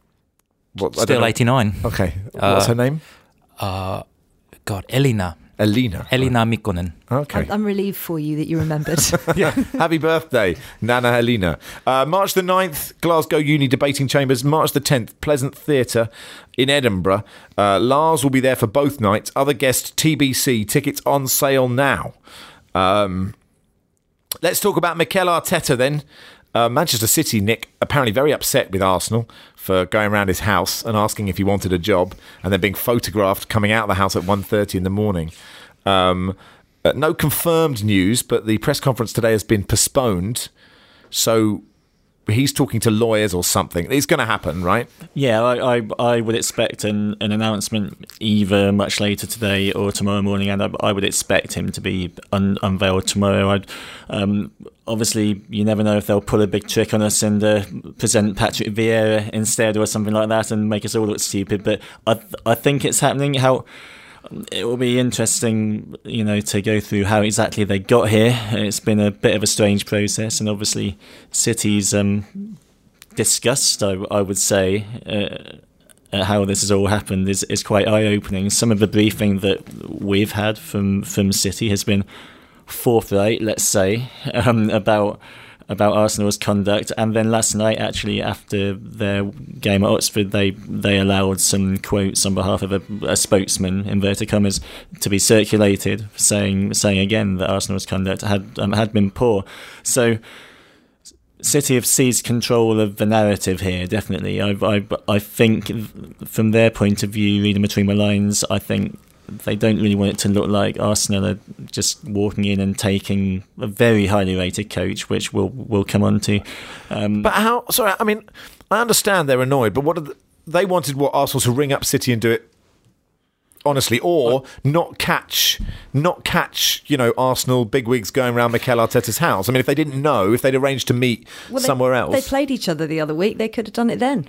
What, I Yeah. don't Still know. eighty-nine. Okay. Uh, What's her name? Uh, God, Elina. Elina. Elina Mikkonen. Okay. I'm, I'm relieved for you that you remembered. Happy birthday, Nana Helena. Uh, March the ninth, Glasgow Uni Debating Chambers. March the tenth, Pleasant Theatre in Edinburgh. Uh, Lars will be there for both nights. Other guests, T B C. Tickets on sale now. Um, let's talk about Mikel Arteta then. Uh, Manchester City, Nick, apparently very upset with Arsenal for going around his house and asking if he wanted a job and then being photographed coming out of the house at one thirty in the morning. Um, uh, no confirmed news, but the press conference today has been postponed. So he's talking to lawyers or something. It's going to happen, right? Yeah, I, I, I would expect an, an announcement either much later today or tomorrow morning, and I, I would expect him to be un, unveiled tomorrow. I'd, um, obviously, you never know if they'll pull a big trick on us and uh, present Patrick Vieira instead or something like that and make us all look stupid. But I, I think it's happening. How it will be interesting, you know, to go through how exactly they got here. It's been a bit of a strange process, and obviously, City's um, disgust, I, I would say, uh, at how this has all happened is, is quite eye-opening. Some of the briefing that we've had from, from City has been forthright, let's say, um, about about Arsenal's conduct. And then last night, actually, after their game at Oxford, they they allowed some quotes on behalf of a, a spokesman, inverted commas, to be circulated, saying saying again that Arsenal's conduct had um, had been poor. So City have seized control of the narrative here, definitely. I, I, I think from their point of view, reading between the lines, I think they don't really want it to look like Arsenal are just walking in and taking a very highly rated coach, which we'll, we'll come on to. Um, But how... Sorry, I mean, I understand they're annoyed, but what are the, they wanted what Arsenal to ring up City and do it honestly, or not catch, not catch, you know, Arsenal bigwigs going around Mikel Arteta's house. I mean, if they didn't know, if they'd arranged to meet well, somewhere they, else, they played each other the other week. They could have done it then.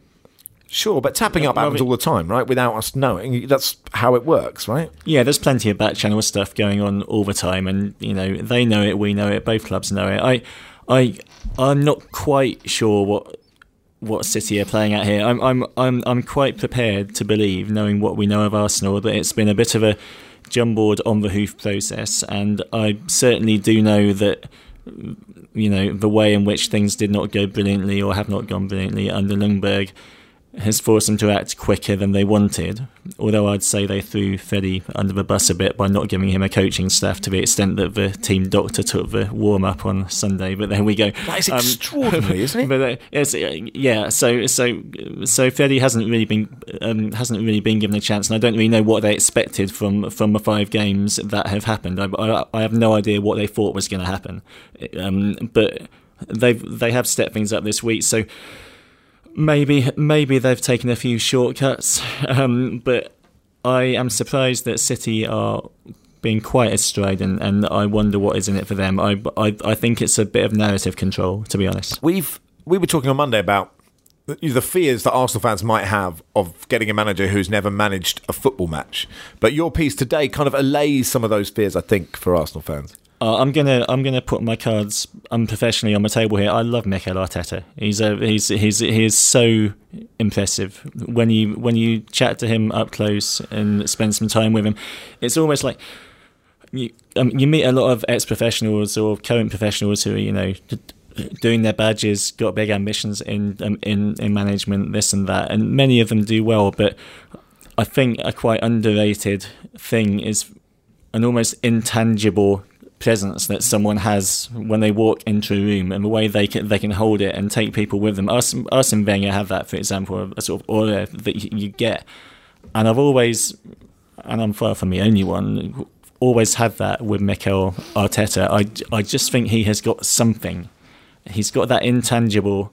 Sure, but tapping up happens all the time, right? Without us knowing, that's how it works, right? Yeah, there's plenty of back channel stuff going on all the time, and you know they know it, we know it, both clubs know it. I, I, I'm not quite sure what what City are playing at here. I'm, I'm, I'm, I'm quite prepared to believe, knowing what we know of Arsenal, that it's been a bit of a jumbled on the hoof process, and I certainly do know that. You know, the way in which things did not go brilliantly or have not gone brilliantly under Ljungberg has forced them to act quicker than they wanted. Although I'd say they threw Freddie under the bus a bit by not giving him a coaching staff to the extent that the team doctor took the warm-up on Sunday. But there we go. That is extraordinary, um, isn't it? But uh, it's, uh, yeah, so so so Freddie hasn't really been um, hasn't really been given a chance, and I don't really know what they expected from from the five games that have happened. I, I, I have no idea what they thought was going to happen, um, but they've they have stepped things up this week. So. Maybe maybe they've taken a few shortcuts, um, but I am surprised that City are being quite as strident, and I wonder what is in it for them. I, I, I think it's a bit of narrative control, to be honest. We've we were talking on Monday about the fears that Arsenal fans might have of getting a manager who's never managed a football match. But your piece today kind of allays some of those fears, I think, for Arsenal fans. Uh, I'm gonna I'm gonna put my cards unprofessionally on the table here. I love Mikel Arteta. He's a he's he's he is so impressive. When you when you chat to him up close and spend some time with him, it's almost like you um, you meet a lot of ex-professionals or current professionals who are, you know, doing their badges, got big ambitions in um, in in management, this and that, and many of them do well. But I think a quite underrated thing is an almost intangible presence that someone has when they walk into a room, and the way they can they can hold it and take people with them. Us, us and Wenger have that, for example, a sort of aura that you, you get. And I've always, and I'm far from the only one, always had that with Mikel Arteta. I, I just think he has got something. He's got that intangible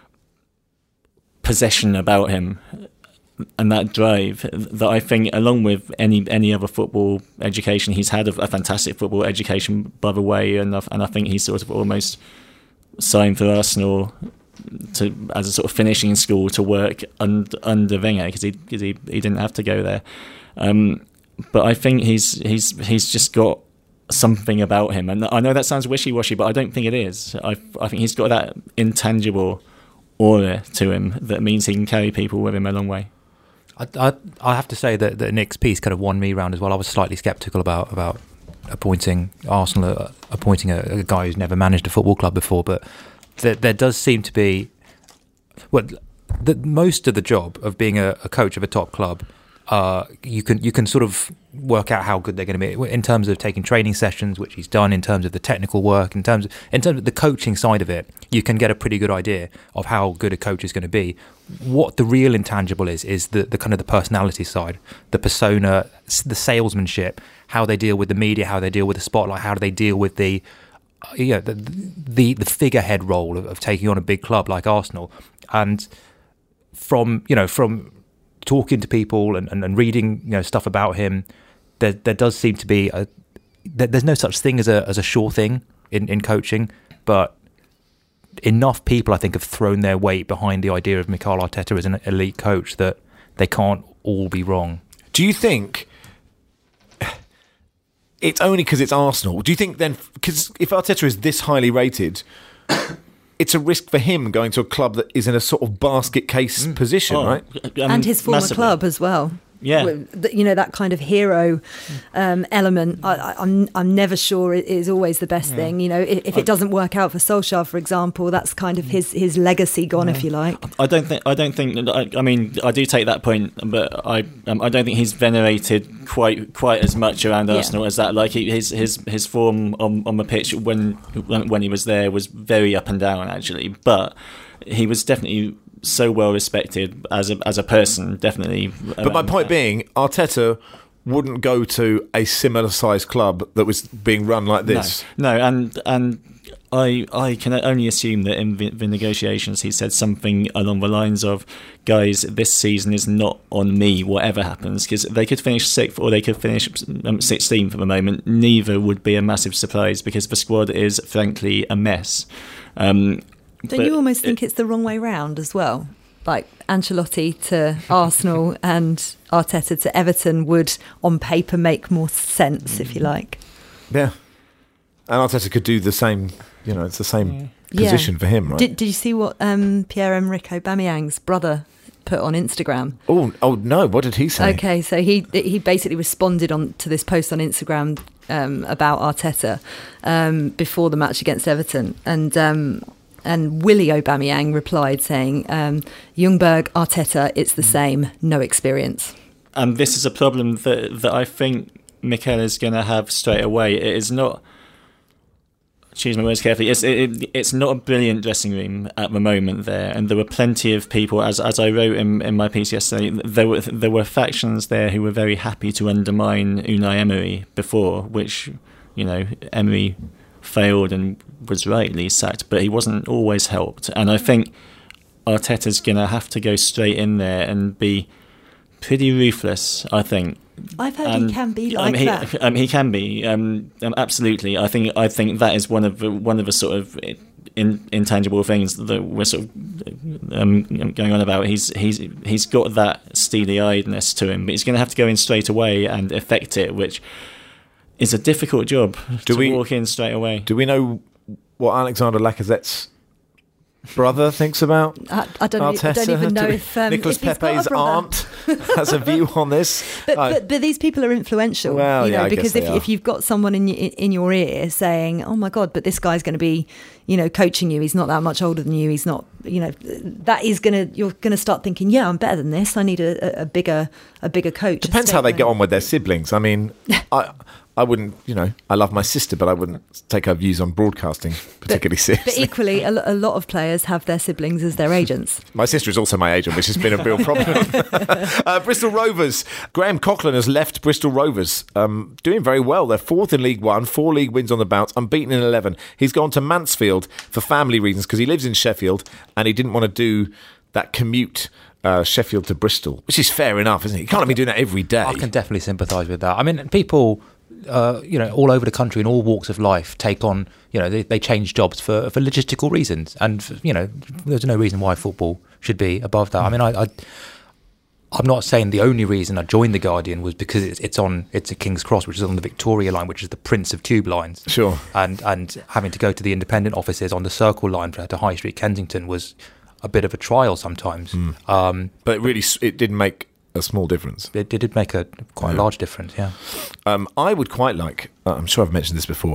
possession about him, and that drive that I think, along with any any other football education he's had, a fantastic football education by the way, and I, and I think he's sort of almost signed for Arsenal to as a sort of finishing school to work under, under Wenger, because he, cause he he didn't have to go there. Um, but I think he's he's he's just got something about him, and I know that sounds wishy-washy, but I don't think it is. I I think he's got that intangible aura to him that means he can carry people with him a long way. I, I, I have to say that, that Nick's piece kind of won me round as well. I was slightly sceptical about, about appointing Arsenal, uh, appointing a, a guy who's never managed a football club before, but there, there does seem to be, well, the, most of the job of being a, a coach of a top club, uh, you can you can sort of work out how good they're going to be in terms of taking training sessions, which he's done, in terms of the technical work, in terms of, in terms of the coaching side of it. You can get a pretty good idea of how good a coach is going to be. What the real intangible is is the, the kind of the personality side, the persona, the salesmanship, how they deal with the media, how they deal with the spotlight, how do they deal with the uh, you know, the, the the figurehead role of, of taking on a big club like Arsenal. And from you know from talking to people and, and, and reading you know stuff about him, there there does seem to be a there, there's no such thing as a as a sure thing in, in coaching, but enough people I think have thrown their weight behind the idea of Mikel Arteta as an elite coach that they can't all be wrong. Do you think it's only because it's Arsenal? Do you think then, because if Arteta is this highly rated, it's a risk for him going to a club that is in a sort of basket case mm. position, oh, right? Um, and his former massively. club as well. Yeah, you know, that kind of hero um, element. I, I'm I'm never sure it is always the best yeah. thing. You know, if, if it doesn't work out for Solskjaer, for example, that's kind of his, his legacy gone, yeah. if you like. I don't think. I don't think. I, I mean, I do take that point, but I um, I don't think he's venerated quite quite as much around yeah. Arsenal as that. Like he, his his his form on, on the pitch when when he was there was very up and down actually, but he was definitely so well respected as a as a person, definitely. But my point that. being, Arteta wouldn't go to a similar sized club that was being run like this. No, no and and I, I can only assume that in the, the negotiations he said something along the lines of, guys, this season is not on me, whatever happens, because they could finish sixth or they could finish um, sixteenth at the moment. Neither would be a massive surprise because the squad is, frankly, a mess. Um, Don't you almost think it, it's the wrong way round as well? Like Ancelotti to Arsenal and Arteta to Everton would, on paper, make more sense, if you like. Yeah. And Arteta could do the same, you know, it's the same yeah. position yeah. for him, right? Did, did you see what um, Pierre-Emerick Aubameyang's brother put on Instagram? Oh, oh no, what did he say? Okay, so he he basically responded on to this post on Instagram um, about Arteta um, before the match against Everton. And um, and Willie Aubameyang replied saying, um, Ljungberg, Arteta, it's the same, no experience. And this is a problem that, that I think Mikel is going to have straight away. It is not... choose my words carefully. It's it, it's not a brilliant dressing room at the moment there, and there were plenty of people, as as I wrote in, in my piece yesterday. There were there were factions there who were very happy to undermine Unai Emery before, which, you know, Emery failed and was rightly sacked, but he wasn't always helped. And I think Arteta's gonna have to go straight in there and be pretty ruthless, I think. I've heard and, he can be like um, he, that. Um, he can be, um, um, absolutely. I think I think that is one of the, one of the sort of in, intangible things that we're sort of um, going on about. He's he's he's got that steely-eyedness to him, but he's going to have to go in straight away and effect it, which is a difficult job do to we, walk in straight away. Do we know what Alexander Lacazette's brother thinks about I, I, don't, Arteta? I don't even know if um, Nicolas if he's got a Pepe's brother. aunt has a view on this. But, I, but but these people are influential, well, you know, yeah, I because guess if they if you've got someone in your, in your ear saying, "Oh my God, but this guy's going to be, you know, coaching you. He's not that much older than you. He's not, you know, that is going to you're going to start thinking, yeah, I'm better than this. I need a, a bigger a bigger coach." Depends how they get on with their siblings. I mean, I. I wouldn't, you know, I love my sister, but I wouldn't take her views on broadcasting particularly but, seriously. But equally, a, a lot of players have their siblings as their agents. My sister is also my agent, which has been a real problem. uh, Bristol Rovers. Graham Coughlin has left Bristol Rovers, um, doing very well. They're fourth in League One, four league wins on the bounce, unbeaten in eleven. He's gone to Mansfield for family reasons because he lives in Sheffield and he didn't want to do that commute Uh, Sheffield to Bristol, which is fair enough, isn't it? You can't be doing that every day. I can definitely sympathise with that. I mean, people, uh, you know, all over the country in all walks of life take on, you know, they, they change jobs for, for logistical reasons, and you know, there's no reason why football should be above that. I mean, I, I I'm not saying the only reason I joined the Guardian was because it's, it's on it's at King's Cross, which is on the Victoria line, which is the prince of tube lines. Sure. And and having to go to the independent offices on the Circle line to High Street Kensington was a bit of a trial sometimes. Mm. Um, but it really it did make a small difference. It did make a quite yeah. a large difference, yeah. Um, I would quite like, I'm sure I've mentioned this before,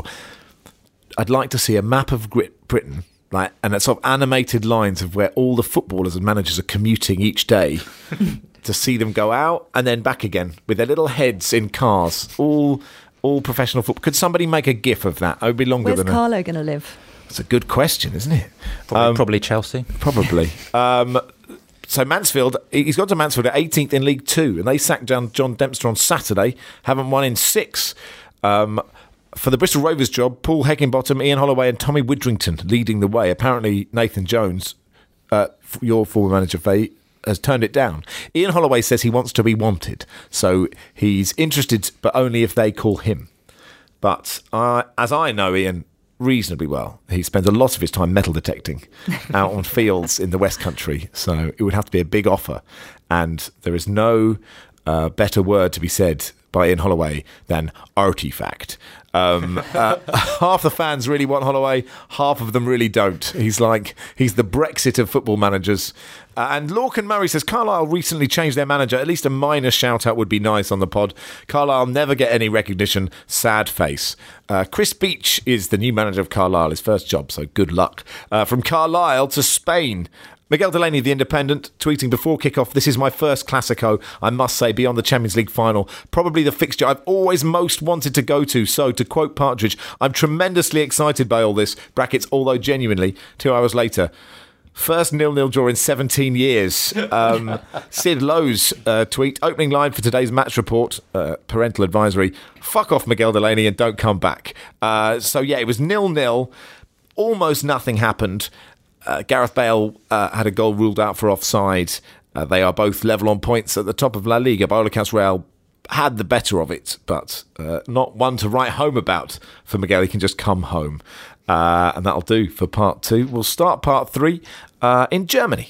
I'd like to see a map of Britain, like, and a sort of animated lines of where all the footballers and managers are commuting each day to see them go out and then back again with their little heads in cars, all all professional football. Could somebody make a GIF of that? It would be longer Where's than Carlo going to live? It's a good question, isn't it? Probably, um, probably Chelsea. Probably. um, so Mansfield, he's gone to Mansfield at eighteenth in League Two, and they sacked down John Dempster on Saturday. Haven't won in six. Um, for the Bristol Rovers job, Paul Heckingbottom, Ian Holloway, and Tommy Widrington leading the way. Apparently, Nathan Jones, uh, your former manager, Faye, has turned it down. Ian Holloway says he wants to be wanted, so he's interested, but only if they call him. But uh, as I know, Ian reasonably well, he spends a lot of his time metal detecting out on fields in the West Country, so it would have to be a big offer, and there is no uh, better word to be said by Ian Holloway than artifact. Um, uh, half the fans really want Holloway, half of them really don't. He's like, he's the Brexit of football managers. Uh, and Lorcan Murray says Carlisle recently changed their manager. At least a minor shout out would be nice on the pod. Carlisle never get any recognition. Sad face. Uh, Chris Beach is the new manager of Carlisle, his first job, so good luck. Uh, from Carlisle to Spain. Miguel Delaney, The Independent, tweeting before kickoff, this is my first Classico, I must say, beyond the Champions League final. Probably the fixture I've always most wanted to go to. So, to quote Partridge, I'm tremendously excited by all this, brackets, although genuinely, two hours later. First nil-nil draw in seventeen years. Um, Sid Lowe's uh, tweet, opening line for today's match report, uh, parental advisory, fuck off Miguel Delaney and don't come back. Uh, so, yeah, it was nil-nil. almost nothing happened. Uh, Gareth Bale uh, had a goal ruled out for offside. Uh, they are both level on points at the top of La Liga. By all accounts, Real had the better of it, but uh, not one to write home about for Miguel. He can just come home. Uh, and that'll do for part two. We'll start part three uh, in Germany.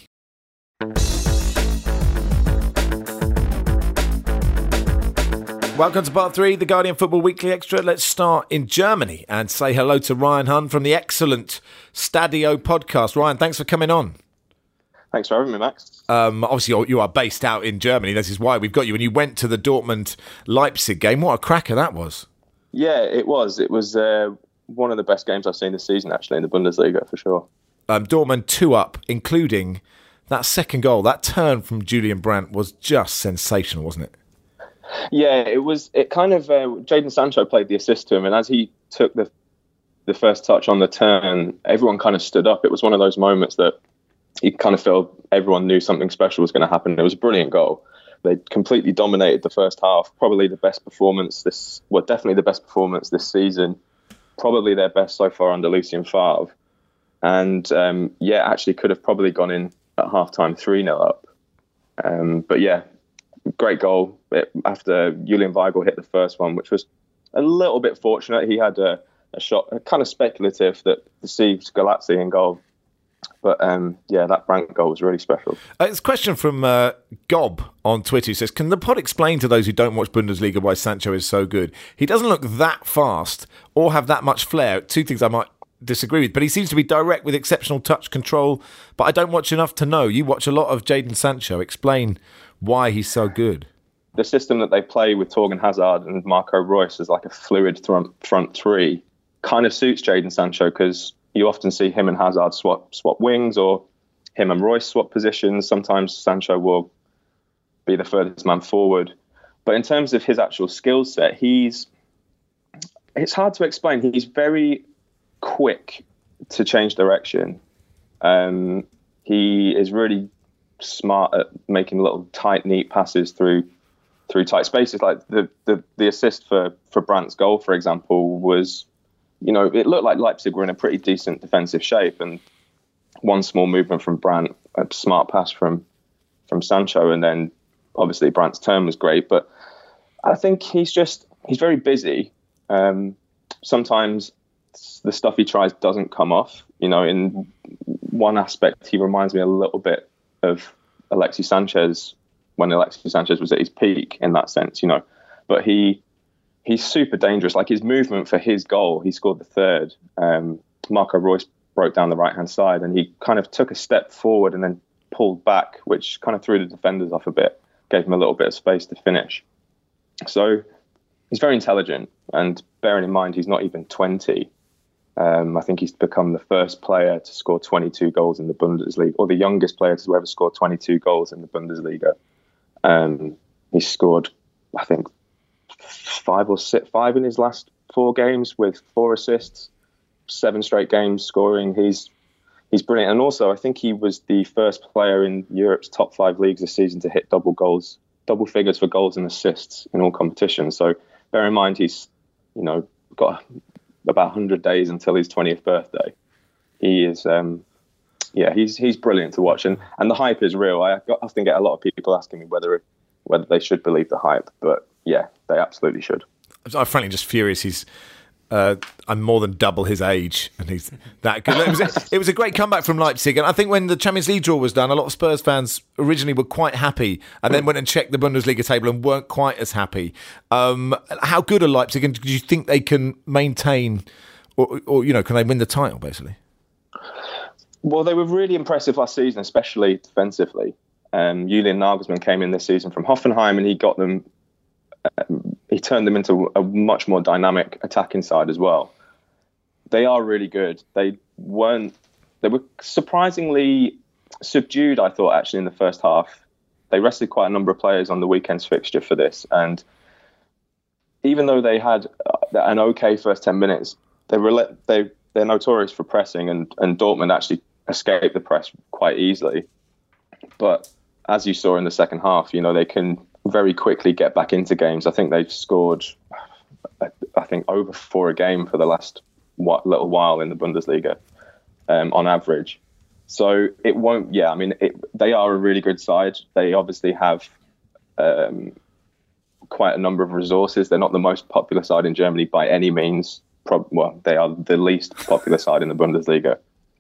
Welcome to part three, the Guardian Football Weekly Extra. Let's start in Germany and say hello to Ryan Hunn from the excellent Stadio podcast. Ryan, thanks for coming on. Thanks for having me, Max. Um, obviously, you're, you are based out in Germany. This is why we've got you. And you went to the Dortmund-Leipzig game. What a cracker that was. Yeah, it was. It was uh, one of the best games I've seen this season, actually, in the Bundesliga, for sure. Um, Dortmund two up, including that second goal. That turn from Julian Brandt was just sensational, wasn't it? Yeah, it was. It kind of uh, Jadon Sancho played the assist to him, and as he took the the first touch on the turn, everyone kind of stood up. It was one of those moments that you kind of felt everyone knew something special was going to happen. It was a brilliant goal. They completely dominated the first half. Probably the best performance this, well, definitely the best performance this season. Probably their best so far under Lucien Favre, and um, yeah, actually could have probably gone in at half time three nil up. Um, but yeah. Great goal after Julian Weigl hit the first one, which was a little bit fortunate. He had a, a shot, a kind of speculative, that deceived Galazzi in goal. But um, yeah, that Brandt goal was really special. Uh, it's a question from uh, Gob on Twitter who says, can the pod explain to those who don't watch Bundesliga why Sancho is so good? He doesn't look that fast or have that much flair. Two things I might disagree with, but he seems to be direct with exceptional touch control. But I don't watch enough to know. You watch a lot of Jadon Sancho. Explain why he's so good. The system that they play with Torgan Hazard and Marco Reus as like a fluid th- front three kind of suits Jadon Sancho, because you often see him and Hazard swap swap wings, or him and Reus swap positions. Sometimes Sancho will be the furthest man forward. But in terms of his actual skill set, he's it's hard to explain. He's very quick to change direction. Um, he is really smart at making little tight, neat passes through through tight spaces. Like the the, the assist for for Brandt's goal, for example, was, you know, it looked like Leipzig were in a pretty decent defensive shape, and one small movement from Brandt, a smart pass from from Sancho, and then obviously Brandt's turn was great. But I think he's just he's very busy. Um, sometimes the stuff he tries doesn't come off. You know, in one aspect, he reminds me a little bit of Alexis Sanchez when Alexis Sanchez was at his peak in that sense, you know. But he he's super dangerous. Like his movement for his goal, he scored the third. Um, Marco Reus broke down the right-hand side, and he kind of took a step forward and then pulled back, which kind of threw the defenders off a bit, gave him a little bit of space to finish. So he's very intelligent, and bearing in mind he's not even twenty. Um, I think he's become the first player to score twenty-two goals in the Bundesliga, or the youngest player to ever score twenty-two goals in the Bundesliga. Um, he's scored, I think, five or six, five in his last four games with four assists, seven straight games scoring. He's he's brilliant, and also I think he was the first player in Europe's top five leagues this season to hit double goals, double figures for goals and assists in all competitions. So bear in mind he's, you know, got about one hundred days until his twentieth birthday. He is, um, yeah, he's he's brilliant to watch, and, and the hype is real. I often get a lot of people asking me whether whether they should believe the hype, but yeah, they absolutely should. I'm frankly just furious. He's uh, I'm more than double his age, and he's that good. It was, a, it was a great comeback from Leipzig, and I think when the Champions League draw was done, a lot of Spurs fans originally were quite happy, and then went and checked the Bundesliga table and weren't quite as happy. Um, how good are Leipzig, and do you think they can maintain, or, or you know, can they win the title basically? Well, they were really impressive last season, especially defensively. Um, Julian Nagelsmann came in this season from Hoffenheim, and he got them. Um, he turned them into a much more dynamic attacking side as well. They are really good. They weren't. They were surprisingly subdued, I thought, actually, in the first half. They rested quite a number of players on the weekend's fixture for this, and even though they had an okay first ten minutes, they were they they're notorious for pressing, and and Dortmund actually escaped the press quite easily. But as you saw in the second half, you know, they can very quickly get back into games. I think they've scored, I think, over four a game for the last what, little while in the Bundesliga. um, on average. So it won't, yeah, I mean, it, they are a really good side. They obviously have um, quite a number of resources. They're not the most popular side in Germany by any means. Pro- well, they are the least popular side in the Bundesliga.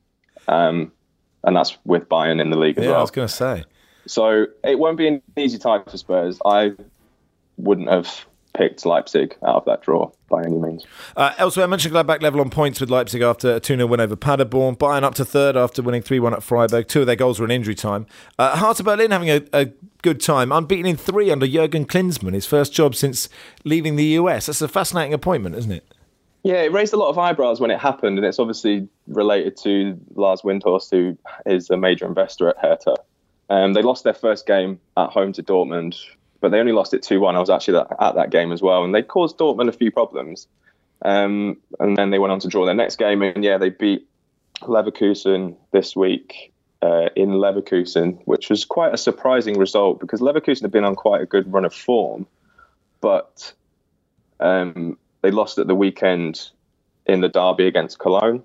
Um, and that's with Bayern in the league as yeah, well. I was going to say. So it won't be an easy time for Spurs. I wouldn't have picked Leipzig out of that draw by any means. Uh, elsewhere, Mönchengladbach level on points with Leipzig after a two nil win over Paderborn. Bayern up to third after winning three one at Freiburg. Two of their goals were in injury time. Uh, Hertha Berlin having a, a good time, unbeaten in three under Jurgen Klinsmann, his first job since leaving the U S. That's a fascinating appointment, isn't it? Yeah, it raised a lot of eyebrows when it happened, and it's obviously related to Lars Windhorst, who is a major investor at Hertha. Um, they lost their first game at home to Dortmund, but they only lost it two one. I was actually at that game as well, and they caused Dortmund a few problems. Um, and then they went on to draw their next game, and yeah, they beat Leverkusen this week uh, in Leverkusen, which was quite a surprising result because Leverkusen have been on quite a good run of form, but um, they lost at the weekend in the derby against Cologne,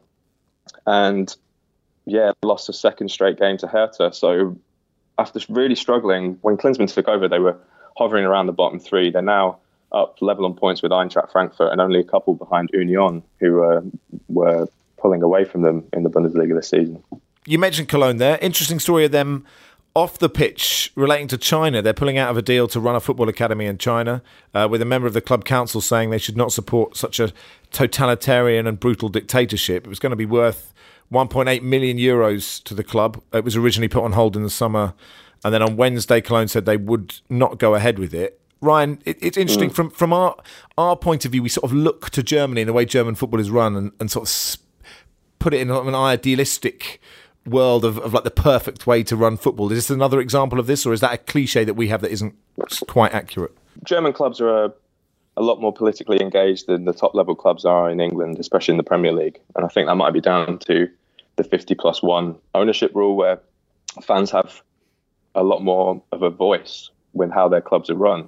and yeah, lost a second straight game to Hertha. So after really struggling, when Klinsmann took over, they were hovering around the bottom three. They're now up level on points with Eintracht Frankfurt and only a couple behind Union, who uh, were pulling away from them in the Bundesliga this season. You mentioned Cologne there. Interesting story of them off the pitch relating to China. They're pulling out of a deal to run a football academy in China, uh, with a member of the club council saying they should not support such a totalitarian and brutal dictatorship. It was going to be worth one point eight million euros to the club. It was originally put on hold in the summer, and then on Wednesday, Cologne said they would not go ahead with it. Ryan, it, it's interesting. Mm. From from our our point of view, we sort of look to Germany and the way German football is run and, and sort of put it in an idealistic world of, of like the perfect way to run football. Is this another example of this, or is that a cliche that we have that isn't quite accurate? German clubs are a, a lot more politically engaged than the top level clubs are in England, especially in the Premier League. And I think that might be down to the fifty plus one ownership rule, where fans have a lot more of a voice with how their clubs are run.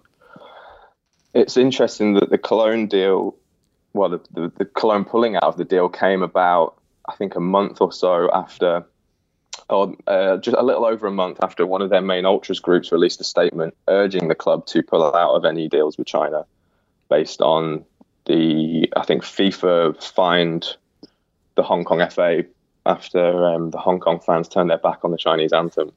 It's interesting that the Cologne deal, well, the, the, the Cologne pulling out of the deal came about, I think, a month or so after, or uh, just a little over a month after one of their main ultras groups released a statement urging the club to pull out of any deals with China based on the, I think FIFA fined the Hong Kong F A after um, the Hong Kong fans turned their back on the Chinese anthem.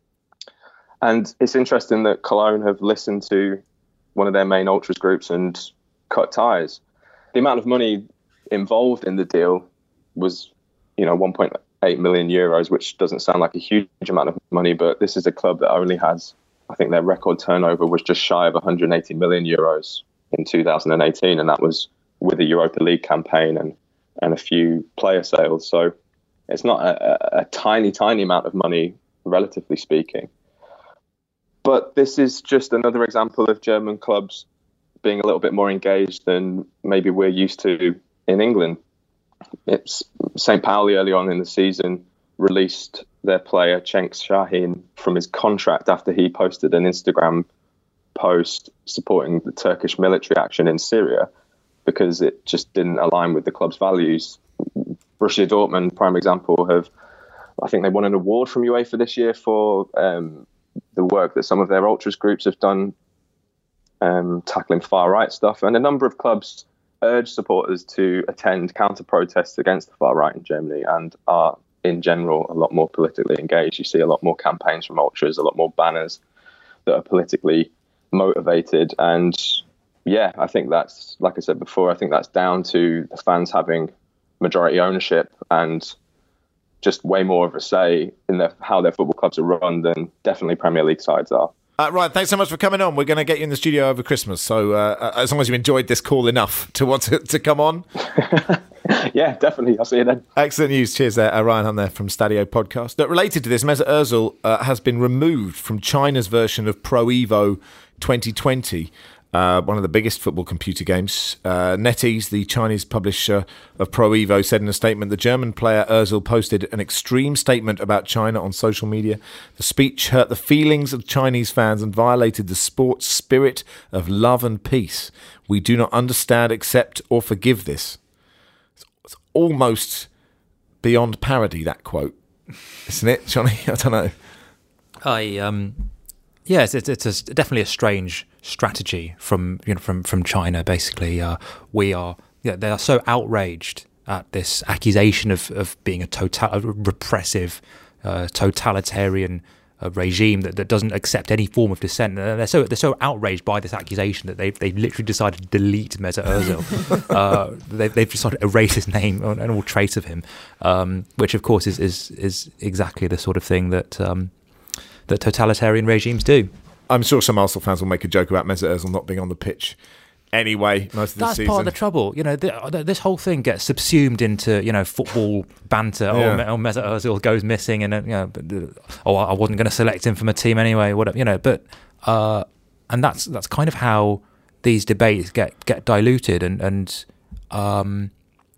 And it's interesting that Cologne have listened to one of their main ultras groups and cut ties. The amount of money involved in the deal was, you know, one point eight million euros, which doesn't sound like a huge amount of money, but this is a club that only has, I think their record turnover was just shy of one hundred eighty million euros in two thousand eighteen, and that was with a Europa League campaign and, and a few player sales. So it's not a, a tiny, tiny amount of money, relatively speaking. But this is just another example of German clubs being a little bit more engaged than maybe we're used to in England. It's Saint Pauli early on in the season released their player Cenk Şahin from his contract after he posted an Instagram post supporting the Turkish military action in Syria because it just didn't align with the club's values. Borussia Dortmund, prime example, have, I think they won an award from UEFA this year for um, the work that some of their ultras groups have done um, tackling far right stuff. And a number of clubs urge supporters to attend counter protests against the far right in Germany and are in general a lot more politically engaged. You see a lot more campaigns from ultras, a lot more banners that are politically motivated. And yeah, I think that's, like I said before, I think that's down to the fans having majority ownership and just way more of a say in their, how their football clubs are run than definitely Premier League sides are. Uh, right, thanks so much for coming on. We're going to get you in the studio over Christmas, so uh, as long as you enjoyed this call enough to want to, to come on. Yeah, definitely. I'll see you then. Excellent news. Cheers there. Uh, Ryan Hunt there from Stadio Podcast. That related to this, Mesut Ozil uh, has been removed from China's version of Pro Evo twenty twenty. Uh, one of the biggest football computer games. Uh, NetEase, the Chinese publisher of Pro Evo, said in a statement the German player Ozil posted an extreme statement about China on social media. The speech hurt the feelings of Chinese fans and violated the sport's spirit of love and peace. We do not understand, accept or forgive this. It's, it's almost beyond parody, that quote, isn't it, Johnny? I don't know. I um, yes, it's it's a, definitely a strange strategy from you know from from China. Basically, uh, we are yeah they are so outraged at this accusation of of being a total a repressive, uh, totalitarian uh, regime that, that doesn't accept any form of dissent. And they're so they're so outraged by this accusation that they've they've literally decided to delete Mesut Ozil. uh, they've they've decided to erase his name and all trace of him, um, which of course is is is exactly the sort of thing that. Um, that totalitarian regimes do. I'm sure some Arsenal fans will make a joke about Mesut Ozil not being on the pitch anyway most of the That's season. part of the trouble. You know, the, this whole thing gets subsumed into, you know, football banter. Yeah. Oh, Mesut Ozil goes missing and, you know, oh, I wasn't going to select him for my team anyway, whatever, you know, but, uh, and that's that's kind of how these debates get, get diluted and, and um,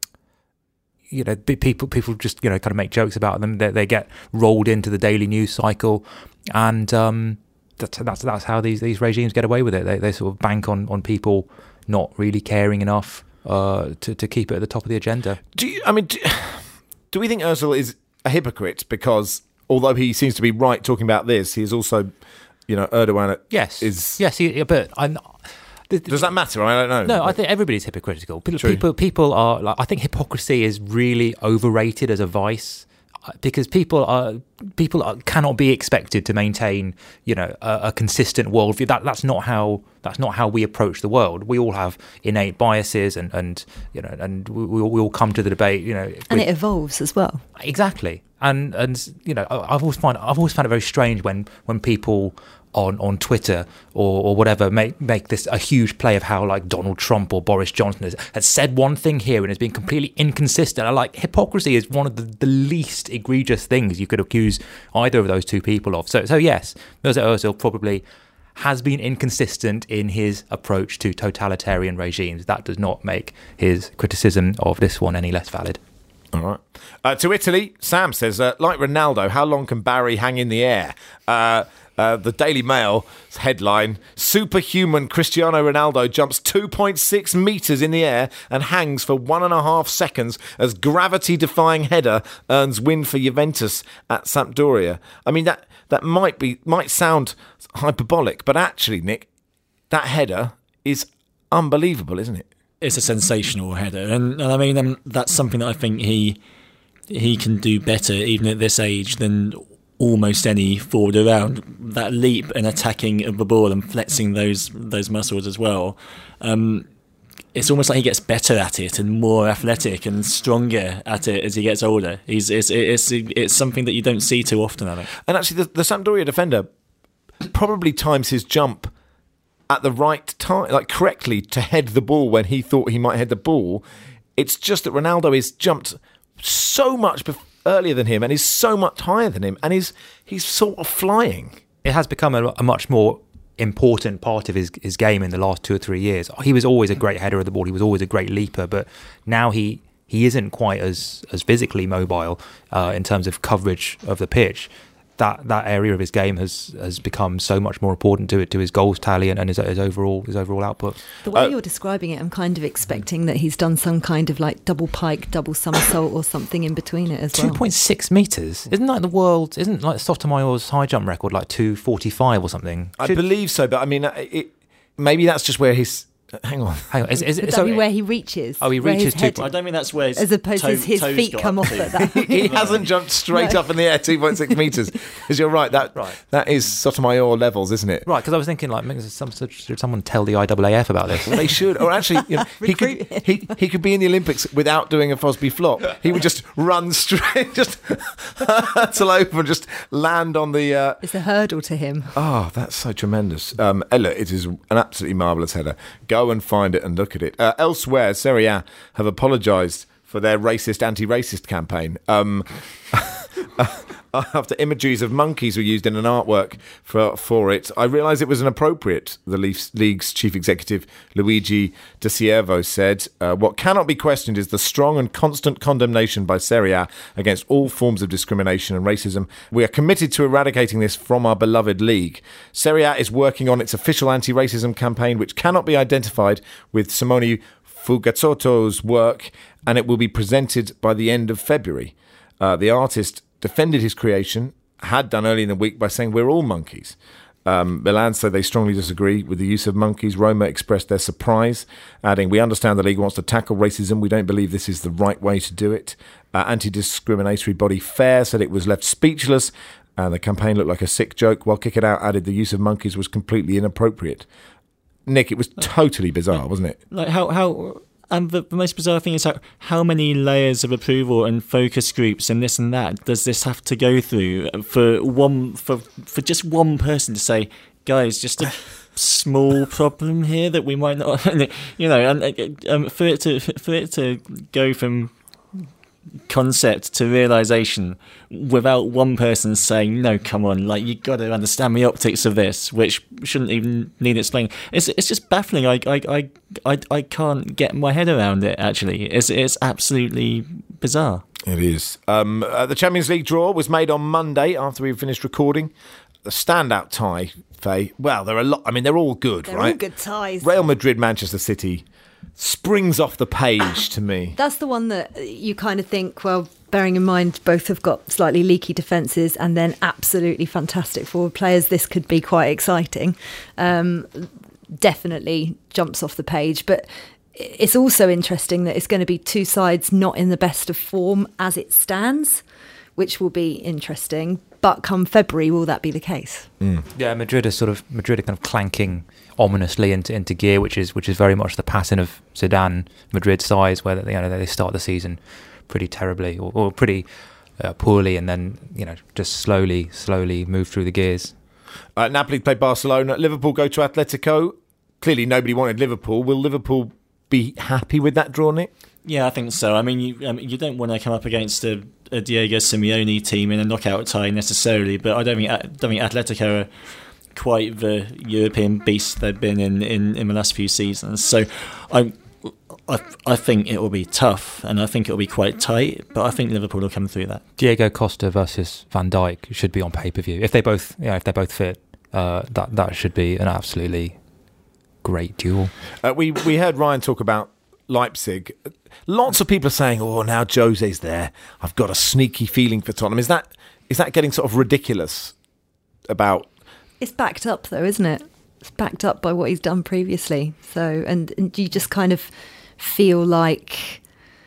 you know, people people just, you know, kind of make jokes about them. They, they get rolled into the daily news cycle. And um, that's, that's that's how these, these regimes get away with it. They they sort of bank on, on people not really caring enough uh, to to keep it at the top of the agenda. Do you? I mean, do, do we think Ozil is a hypocrite because although he seems to be right talking about this, he is also, you know, Erdogan. Yes, is yes, he, but I'm. Does that matter? I don't know. No, I think everybody's hypocritical. People, people, people are. Like, I think hypocrisy is really overrated as a vice. Because people are people are, cannot be expected to maintain, you know, a, a consistent worldview. That that's not how that's not how we approach the world. We all have innate biases, and, and you know, and we we all come to the debate, you know, and with, it evolves as well. Exactly, and and you know, I've always find I've always found it very strange when when people on on Twitter or, or whatever make make this a huge play of how like Donald Trump or Boris Johnson has, has said one thing here and has been completely inconsistent. I like hypocrisy is one of the, the least egregious things you could accuse either of those two people of. So so yes, Mesut Ozil probably has been inconsistent in his approach to totalitarian regimes. That does not make his criticism of this one any less valid. All right. Uh, to Italy, Sam says, uh, like Ronaldo, how long can Barry hang in the air? Uh, uh, the Daily Mail headline, superhuman Cristiano Ronaldo jumps two point six metres in the air and hangs for one and a half seconds as gravity-defying header earns win for Juventus at Sampdoria. I mean, that, that might be might sound hyperbolic, but actually, Nick, that header is unbelievable, isn't it? It's a sensational header, and, and I mean um, that's something that I think he he can do better, even at this age, than almost any forward around. That leap and attacking of the ball and flexing those those muscles as well. Um, it's almost like he gets better at it and more athletic and stronger at it as he gets older. He's it's it's it's something that you don't see too often, I think. And actually, the, the Sampdoria defender probably times his jump at the right time, like correctly, to head the ball when he thought he might head the ball. It's just that Ronaldo is jumped so much bef- earlier than him and is so much higher than him, and he's he's sort of flying. It has become a, a much more important part of his his game in the last two or three years. He was always a great header of the ball. He was always a great leaper, but now he he isn't quite as as physically mobile uh, in terms of coverage of the pitch. That that area of his game has, has become so much more important to it, to his goals tally and, and his, his overall his overall output. The way uh, you're describing it, I'm kind of expecting that he's done some kind of like double pike, double somersault, or something in between it as well. Two point six meters, isn't like the world? Isn't like Sotomayor's high jump record like two forty five or something? I Should, believe so, but I mean, it, maybe that's just where his. Hang on, hang on. Is, is, Would that so, be where he reaches? Oh, he reaches two. two. I don't think that's where his as opposed toe, to his toes feet got come up off to. at that. he hasn't jumped straight No. up in the air two point six metres. Because you're right, that Right. that is Sotomayor levels, isn't it? Right, because I was thinking, like, maybe some, should someone tell the I A A F about this? They should, or actually, you know, he could Recruit he, he could be in the Olympics without doing a Fosby flop. He would just run straight, just hurtle over and just land on the. Uh, It's a hurdle to him. Oh, that's so tremendous. Um, Ella, it is an absolutely marvellous header. Go and find it and look at it. Uh, elsewhere, Serie A have apologised for their racist, anti-racist campaign. Um, after images of monkeys were used in an artwork for for it, I realised it was inappropriate, the Leafs, league's chief executive, Luigi De Siervo, said. Uh, what cannot be questioned is the strong and constant condemnation by Serie A against all forms of discrimination and racism. We are committed to eradicating this from our beloved league. Serie A is working on its official anti-racism campaign, which cannot be identified with Simone Fugazzotto's work, and it will be presented by the end of February. Uh, the artist defended his creation, had done early in the week by saying we're all monkeys. Um, Milan said they strongly disagree with the use of monkeys. Roma expressed their surprise, adding, we understand the league wants to tackle racism. We don't believe this is the right way to do it. Uh, anti-discriminatory body FAIR said it was left speechless and the campaign looked like a sick joke, while Kick It Out added the use of monkeys was completely inappropriate. Nick, it was totally bizarre, wasn't it? Like how... how And the, the most bizarre thing is how, how many layers of approval and focus groups and this and that does this have to go through for one for for just one person to say, guys, just a small problem here that we might not, you know, and um, for it to for it to go from concept to realization without one person saying, no, come on, like, you got to understand the optics of this, which shouldn't even need explaining. It's it's just baffling. I I I I, I can't get my head around it. Actually, it's it's absolutely bizarre. It is. Um, uh, the Champions League draw was made on Monday after we finished recording. The standout tie, Faye. Well, there are a lot. I mean, they're all good, they're right? They're all good ties. Real Madrid, Manchester City springs off the page to me. That's the one that you kind of think, well, bearing in mind both have got slightly leaky defences and then absolutely fantastic forward players, this could be quite exciting. Um, definitely jumps off the page. But it's also interesting that it's going to be two sides not in the best of form as it stands, which will be interesting. But come February, will that be the case? Mm. Yeah, Madrid are sort of Madrid are kind of clanking ominously into into gear, which is which is very much the pattern of Zidane Madrid sides, where they, you know, they start the season pretty terribly or, or pretty uh, poorly, and then, you know, just slowly, slowly move through the gears. Uh, Napoli play Barcelona. Liverpool go to Atletico. Clearly, nobody wanted Liverpool. Will Liverpool be happy with that draw, Nick? Yeah, I think so. I mean, you um, you don't want to come up against a, a Diego Simeone team in a knockout tie necessarily, but I don't think I don't think Atletico are quite the European beast they've been in, in, in the last few seasons. So I, I I think it will be tough, and I think it will be quite tight, but I think Liverpool will come through that. Diego Costa versus Van Dijk should be on pay-per-view. If they both, you know, if they're both fit, uh, that that should be an absolutely great duel. Uh, we we heard Ryan talk about Leipzig. Lots of people are saying, "Oh, now Jose's there. I've got a sneaky feeling for Tottenham." Is that is that getting sort of ridiculous? About it's backed up though, isn't it? It's backed up by what he's done previously. So, and, and you just kind of feel like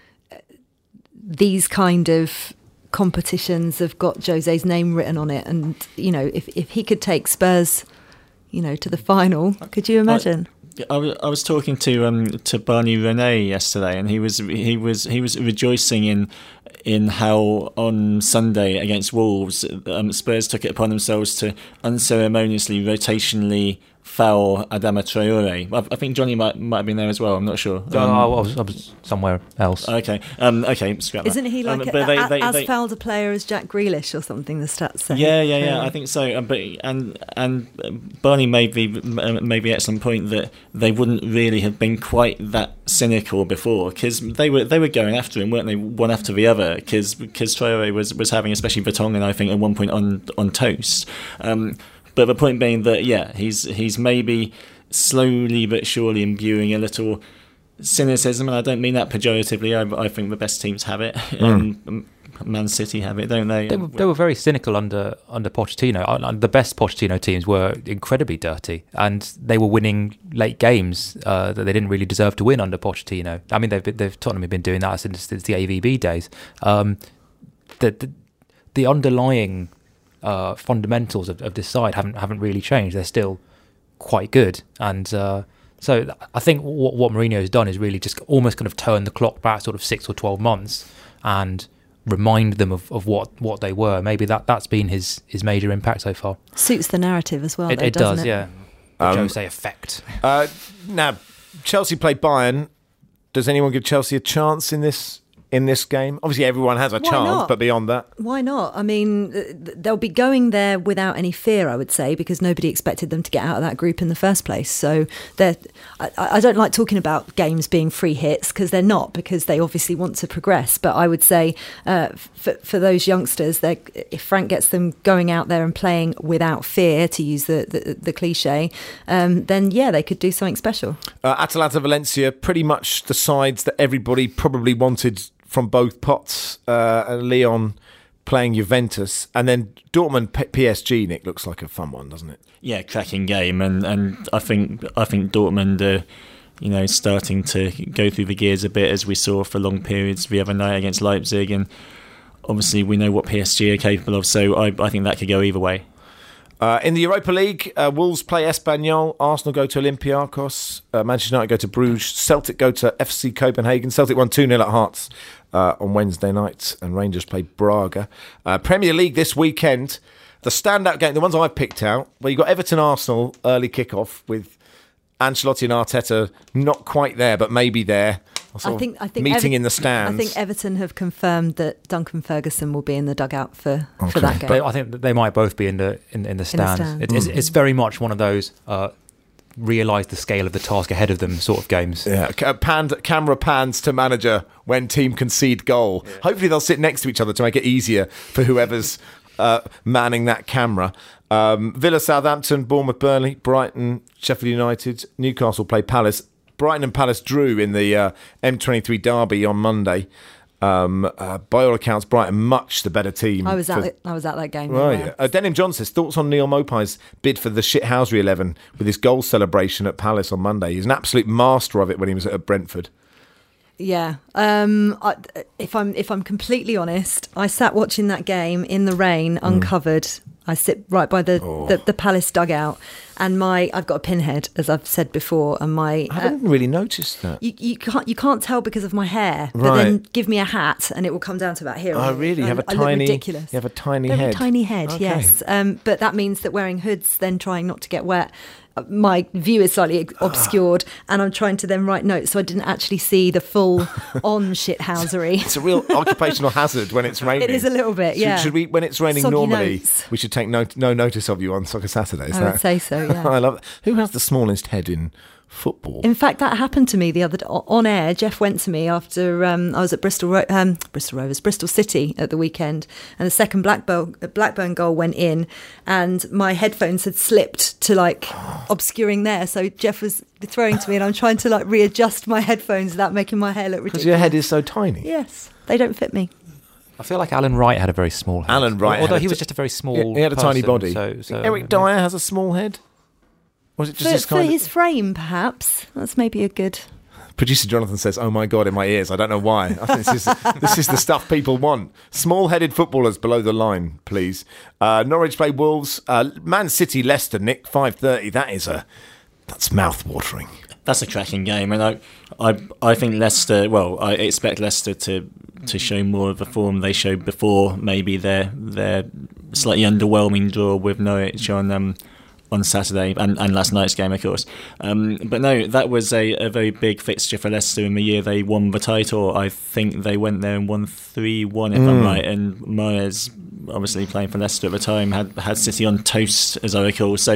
these kind of competitions have got Jose's name written on it. And, you know, if if he could take Spurs, you know, to the final, could you imagine? I, I, I was talking to um to Barney Rene yesterday, and he was he was he was rejoicing in in how on Sunday against Wolves, um, Spurs took it upon themselves to unceremoniously, rotationally foul Adama Traore. I, I think Johnny might might have been there as well. I'm not sure. Um, oh, I was, I was somewhere else. Okay, um, okay, scrap that. Isn't he like um, a, they, a, they, as they, fouled a player as Jack Grealish or something? The stats say. Yeah, yeah, yeah. I think so. Um, but and and Barney made the made the excellent point that they wouldn't really have been quite that cynical before, because they were they were going after him, weren't they? One after the other, because because Traore was was having, especially Vertonghen, I think, at one point on on toast. Um, But the point being that, yeah, he's he's maybe slowly but surely imbuing a little cynicism, and I don't mean that pejoratively. I, I think the best teams have it. Mm. Um, Man City have it, don't they? They were, they were very cynical under under Pochettino. The best Pochettino teams were incredibly dirty, and they were winning late games uh, that they didn't really deserve to win under Pochettino. I mean, they've, they've Tottenham have been doing that since, since the A V B days. Um, the, the the underlying Uh, fundamentals of, of this side haven't haven't really changed. They're still quite good, and uh, so I think what what Mourinho's done is really just almost kind of turn the clock back sort of six or twelve months and remind them of, of what, what they were. Maybe that that's been his, his major impact so far. Suits the narrative as well. It, though, it doesn't does, it? yeah. The Um, Jose effect. Uh, now, Chelsea play Bayern. Does anyone give Chelsea a chance in this? In this game, obviously everyone has a Why chance, not? but beyond that, Why not? I mean, they'll be going there without any fear, I would say, because nobody expected them to get out of that group in the first place. So they're, I, I don't like talking about games being free hits, because they're not, because they obviously want to progress. But I would say uh, for, for those youngsters, if Frank gets them going out there and playing without fear, to use the, the, the cliche, um, then yeah, they could do something special. Uh, Atalanta Valencia, pretty much the sides that everybody probably wanted from both pots. Uh, and Leon playing Juventus, and then Dortmund P S G. Nick, looks like a fun one, doesn't it? Yeah, cracking game, and, and I think I think Dortmund are, you know, starting to go through the gears a bit, as we saw for long periods the other night against Leipzig, and obviously we know what P S G are capable of, so I, I think that could go either way. Uh, in the Europa League, uh, Wolves play Espanyol, Arsenal go to Olympiacos, uh, Manchester United go to Bruges, Celtic go to F C Copenhagen. Celtic won two nil at Hearts uh, on Wednesday night, and Rangers play Braga. Uh, Premier League this weekend, the standout game, the ones I've picked out, where you got Everton Arsenal early kickoff with Ancelotti and Arteta not quite there, but maybe there. I think, I think meeting Ever- in the stands. I think Everton have confirmed that Duncan Ferguson will be in the dugout for, Okay. for that game. But I think that they might both be in the in, in the stands. stands. It, it's, Mm. it's very much one of those uh, realise the scale of the task ahead of them sort of games. Yeah, ca- panned, camera pans to manager when team concede goal. Yeah. Hopefully they'll sit next to each other to make it easier for whoever's uh, manning that camera. Um, Villa, Southampton, Bournemouth, Burnley, Brighton, Sheffield United, Newcastle play Palace. Brighton and Palace drew in the uh, M twenty-three derby on Monday. Um, uh, by all accounts, Brighton much the better team. I was for, at it, I was at that game. Right. Yeah. Uh, Denim John says, thoughts on Neil Mopai's bid for the shithousery eleven with his goal celebration at Palace on Monday. He's an absolute master of it when he was at Brentford. Yeah. Um, I, if I'm if I'm completely honest, I sat watching that game in the rain, uncovered. Mm. I sit right by the, oh. the, the Palace dugout, and my I've got a pinhead, as I've said before, and my I haven't uh, really noticed that. You, you can't you can't tell because of my hair, right. but then give me a hat and it will come down to about here. Oh, really? You have a I tiny, look ridiculous. You have a tiny Very head. tiny head, okay. yes. Um, but that means that wearing hoods, then trying not to get wet. My view is slightly obscured, and I'm trying to then write notes, so I didn't actually see the full on shithousery. It's a real occupational hazard when it's raining. It is a little bit, yeah. Should, should we, when it's raining Soggy normally, notes. we should take no, no notice of you on Soccer Saturday? Is I that? would say so, yeah. I love it. Who has the smallest head in football? In fact, that happened to me the other day on air. Jeff went to me after um, I was at Bristol Ro- um, Bristol Rovers, Bristol City at the weekend, and the second Blackburn, Blackburn goal went in, and my headphones had slipped to like obscuring there. So Jeff was throwing to me, and I'm trying to like readjust my headphones without making my hair look ridiculous. Because your head is so tiny. Yes, they don't fit me. I feel like Alan Wright had a very small head. Alan Wright, although had he a was t- just a very small. He had a person, tiny body. So, so Eric Dyer has a small head. Was it just For, his for kind his frame, perhaps that's maybe a good. Producer Jonathan says, "Oh my God, in my ears. I don't know why. I think this is this is the stuff people want. Small-headed footballers below the line, please." Uh, Norwich play Wolves. Uh, Man City, Leicester. Nick, five thirty. That is a that's mouth-watering. That's a cracking game, and I, I, I think Leicester. Well, I expect Leicester to to show more of the form they showed before. Maybe their their slightly underwhelming draw with Norwich on um. on Saturday and, and last night's game, of course. Um, but no, that was a, a very big fixture for Leicester in the year they won the title. I think they went there and won three one, if mm. I'm right. And Moyes, obviously playing for Leicester at the time, had, had City on toast, as I recall. So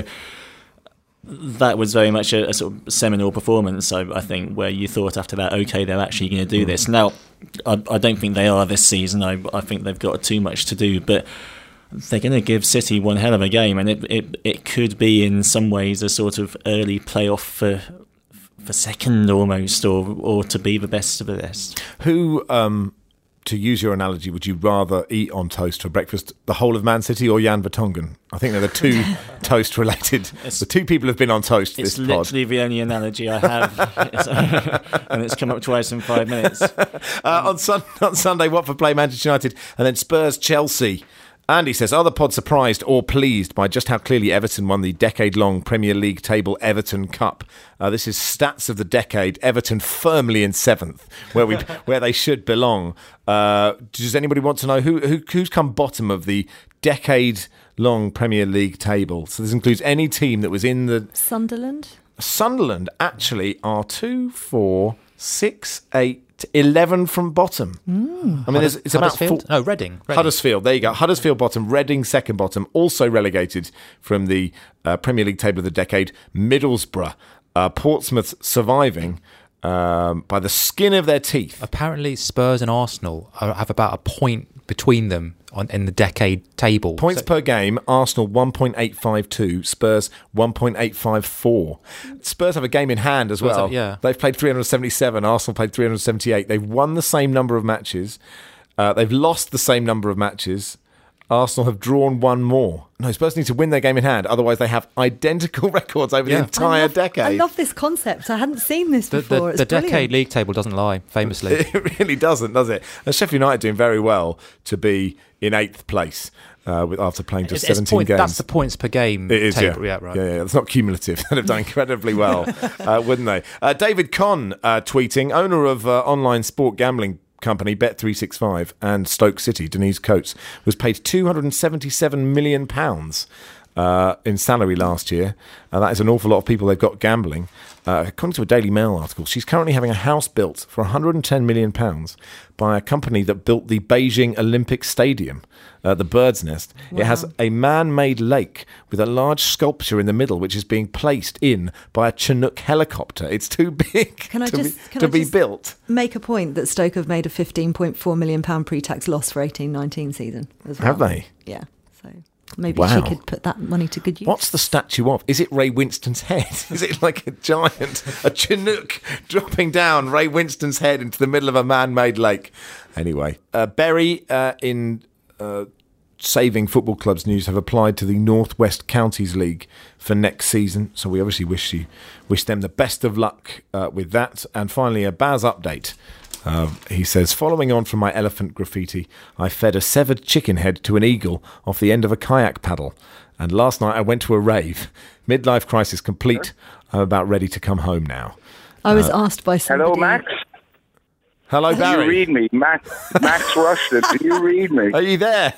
that was very much a, a sort of seminal performance, I, I think, where you thought after that, OK, they're actually going to do this. Now, I, I don't think they are this season. I, I think they've got too much to do, but they're going to give City one hell of a game, and it, it it could be in some ways a sort of early playoff for for second almost, or or to be the best of the best. Who, um, to use your analogy, would you rather eat on toast for breakfast? The whole of Man City or Jan Vertonghen? I think they're the two toast related. It's, the two people have been on toast it's this pod. It's literally the only analogy I have, it's, and it's come up twice in five minutes. uh, on, sun, on Sunday, Watford play Manchester United, and then Spurs Chelsea. Andy says, are the pod surprised or pleased by just how clearly Everton won the decade-long Premier League table Everton Cup? Uh, this is stats of the decade. Everton firmly in seventh, where we where they should belong. Uh, does anybody want to know who, who who's come bottom of the decade-long Premier League table? So this includes any team that was in the... Sunderland? Sunderland actually are two, four, six, eight, eleven from bottom. Mm. I mean, there's, it's about four, no Reading. Reading. Huddersfield. There you go. Huddersfield bottom, Reading second bottom, also relegated from the uh, Premier League table of the decade. Middlesbrough, uh, Portsmouth surviving um, by the skin of their teeth. Apparently, Spurs and Arsenal are, have about a point between them on in the decade table. Points so, per game, Arsenal one point eight five two, Spurs one point eight five four. Spurs have a game in hand as well. That, yeah. They've played three hundred seventy-seven, Arsenal played three hundred seventy-eight. They've won the same number of matches. Uh, they've lost the same number of matches. Arsenal have drawn one more. No, Spurs need to win their game in hand. Otherwise, they have identical records over Yeah. the entire I love, decade. I love this concept. I hadn't seen this The, before. the, It's the brilliant. decade league table doesn't lie, famously. It really doesn't, does it? And Sheffield United doing very well to be in eighth place uh, with, after playing just It's- it's seventeen point- games. That's the points per game It is, table. yeah. Yeah, right. Yeah, yeah, it's not cumulative. They'd have done incredibly well, uh, wouldn't they? Uh, David Conn uh, tweeting, owner of uh, online sport gambling company Bet three sixty-five and Stoke City, Denise Coates, was paid two hundred seventy-seven million pounds uh, in salary last year. Uh, that is an awful lot of people they've got gambling. Uh, according to a Daily Mail article, she's currently having a house built for one hundred ten million pounds by a company that built the Beijing Olympic Stadium, uh, the Bird's Nest. Wow. It has a man-made lake with a large sculpture in the middle, which is being placed in by a Chinook helicopter. It's too big Can I to just- be, can to I be just- built. Make a point that Stoke have made a fifteen point four million pounds pre-tax loss for eighteen nineteen season as well. Have they? Yeah. So maybe Wow. she could put that money to good use. What's the statue of? Is it Ray Winston's head? Is it like a giant, a Chinook dropping down Ray Winston's head into the middle of a man-made lake? Anyway, uh, Bury uh, in uh, Saving Football Club's news have applied to the North West Counties League for next season. So we obviously wish you, wish them the best of luck uh, with that. And finally, a Baz update. Uh, he says, following on from my elephant graffiti, I fed a severed chicken head to an eagle off the end of a kayak paddle. And last night I went to a rave. Midlife crisis complete. I'm about ready to come home now. I was asked by somebody. Hello, Max. Hello, Do Barry. you read me? Max, Max Rushton, do you read me? Are you there?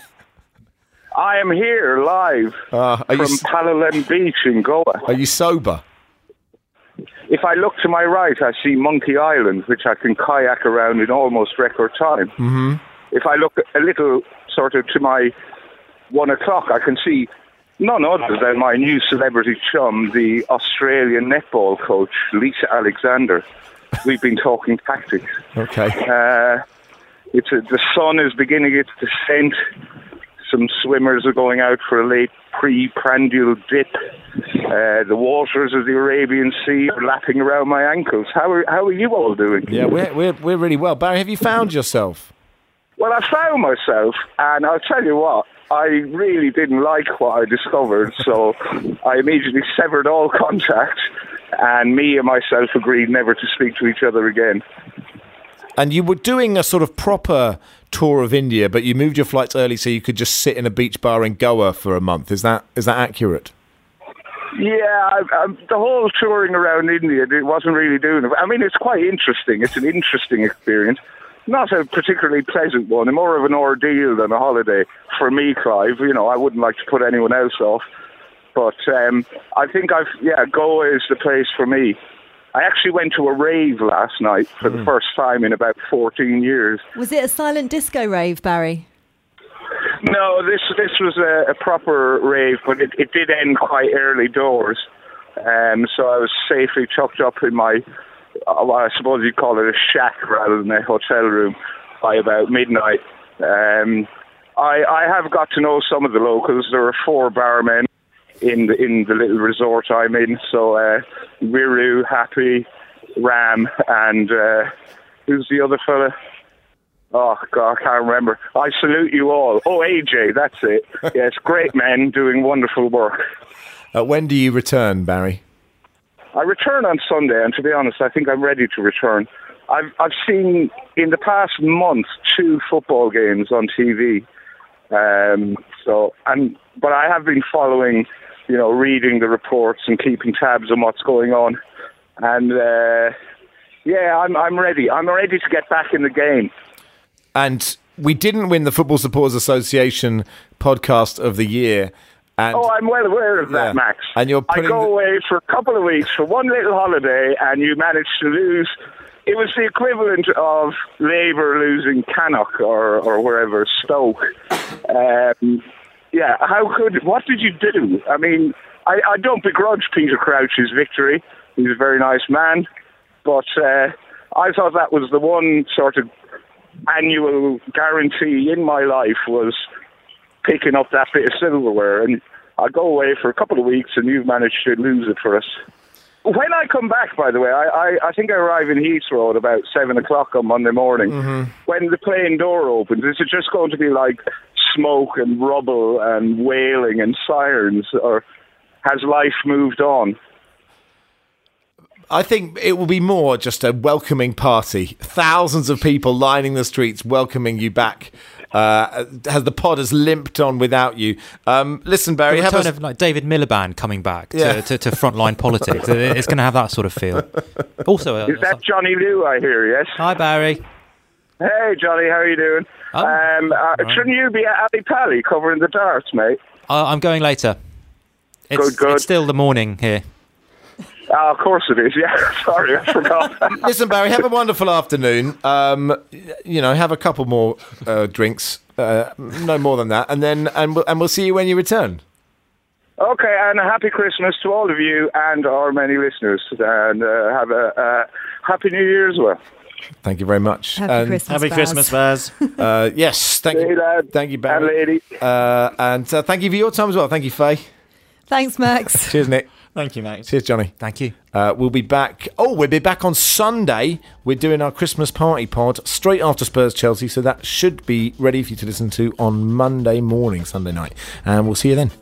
I am here live Uh, are, you, from s- Palolem Beach in Goa. are you sober? If I look to my right, I see Monkey Island, which I can kayak around in almost record time. Mm-hmm. If I look a little sort of to my one o'clock, I can see none other than my new celebrity chum, the Australian netball coach, Lisa Alexander. We've been talking tactics. Okay. Uh, it's a, the sun is beginning its descent. Some swimmers are going out for a late pre-prandial dip. Uh, the waters of the Arabian Sea are lapping around my ankles. How are how are you all doing? Yeah, we're, we're, we're really well. Barry, have you found yourself? Well, I found myself, and I'll tell you what, I really didn't like what I discovered, so I immediately severed all contact, and me and myself agreed never to speak to each other again. And you were doing a sort of proper tour of India, but you moved your flights early so you could just sit in a beach bar in Goa for a month. Is that is that accurate? Yeah, I, I, the whole touring around India, it wasn't really doing it. I mean, it's quite interesting. It's an interesting experience. Not a particularly pleasant one, more of an ordeal than a holiday for me, Clive. You know, I wouldn't like to put anyone else off. But um, I think I've, yeah, Goa is the place for me. I actually went to a rave last night for the first time in about fourteen years. Was it a silent disco rave, Barry? No, this this was a, a proper rave, but it, it did end quite early doors. Um, so I was safely tucked up in my, uh, well, I suppose you'd call it a shack rather than a hotel room, by about midnight. Um, I, I have got to know some of the locals. There are four barmen in the, in the little resort I'm in. So uh, Wiru, Happy, Ram, and uh, who's the other fella? Oh, God, I can't remember. I salute you all. Oh, A J, that's it. Yes, great men doing wonderful work. Uh, when do you return, Barry? I return on Sunday, and to be honest, I think I'm ready to return. I've I've seen, in the past month, two football games on T V. Um, so, and but I have been following, you know, reading the reports and keeping tabs on what's going on. And, uh, yeah, I'm I'm ready. I'm ready to get back in the game. And we didn't win the Football Supporters Association podcast of the year. And Oh, I'm well aware of that, Yeah. Max. And you're I putting go the- away for a couple of weeks for one little holiday, and you managed to lose. It was the equivalent of Labour losing Cannock or, or wherever, Stoke. Um, yeah, how could, what did you do? I mean, I, I don't begrudge Peter Crouch's victory. He's a very nice man. But uh, I thought that was the one sort of annual guarantee in my life, was picking up that bit of silverware. And I go away for a couple of weeks, and you've managed to lose it for us. When I come back, by the way, I, I, I think I arrive in Heathrow at about seven o'clock on Monday morning. Mm-hmm. When the plane door opens, is it just going to be like smoke and rubble and wailing and sirens, or has life moved on? I think it will be more just a welcoming party. Thousands of people lining the streets welcoming you back. Uh, has the pod has limped on without you. Um, listen, Barry, the have return a... of like David Miliband coming back yeah. to, to, to frontline politics. It's going to have that sort of feel. Also, uh, is that Johnny Liu I hear? Yes. Hi, Barry. Hey, Johnny, how are you doing? Oh, um, uh, right. Shouldn't you be at Ali Pally covering the darts, mate? Uh, I'm going later. It's, good, good. It's still the morning here. Oh, of course it is, yeah. Sorry, I forgot. Listen, Barry, have a wonderful afternoon. Um, you know, have a couple more uh, drinks, uh, no more than that, and then and we'll, and we'll see you when you return. Okay, and a happy Christmas to all of you and our many listeners, and uh, have a uh, happy New Year as well. Thank you very much. Happy and, Christmas, Happy Baz. Christmas, Baz. Uh, yes, thank Hey, you, lad. thank you, Barry, And lady. uh, and uh, thank you for your time as well. Thank you, Faye. Thanks, Max. Cheers, Nick. Thank you, Max. Cheers, Johnny. Thank you. Uh, we'll be back. Oh, we'll be back on Sunday. We're doing our Christmas party pod straight after Spurs Chelsea, so that should be ready for you to listen to on Monday morning, Sunday night. And we'll see you then.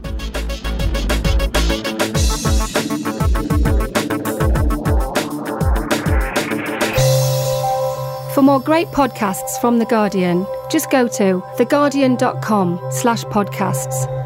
For more great podcasts from The Guardian, just go to theguardian.com slash podcasts.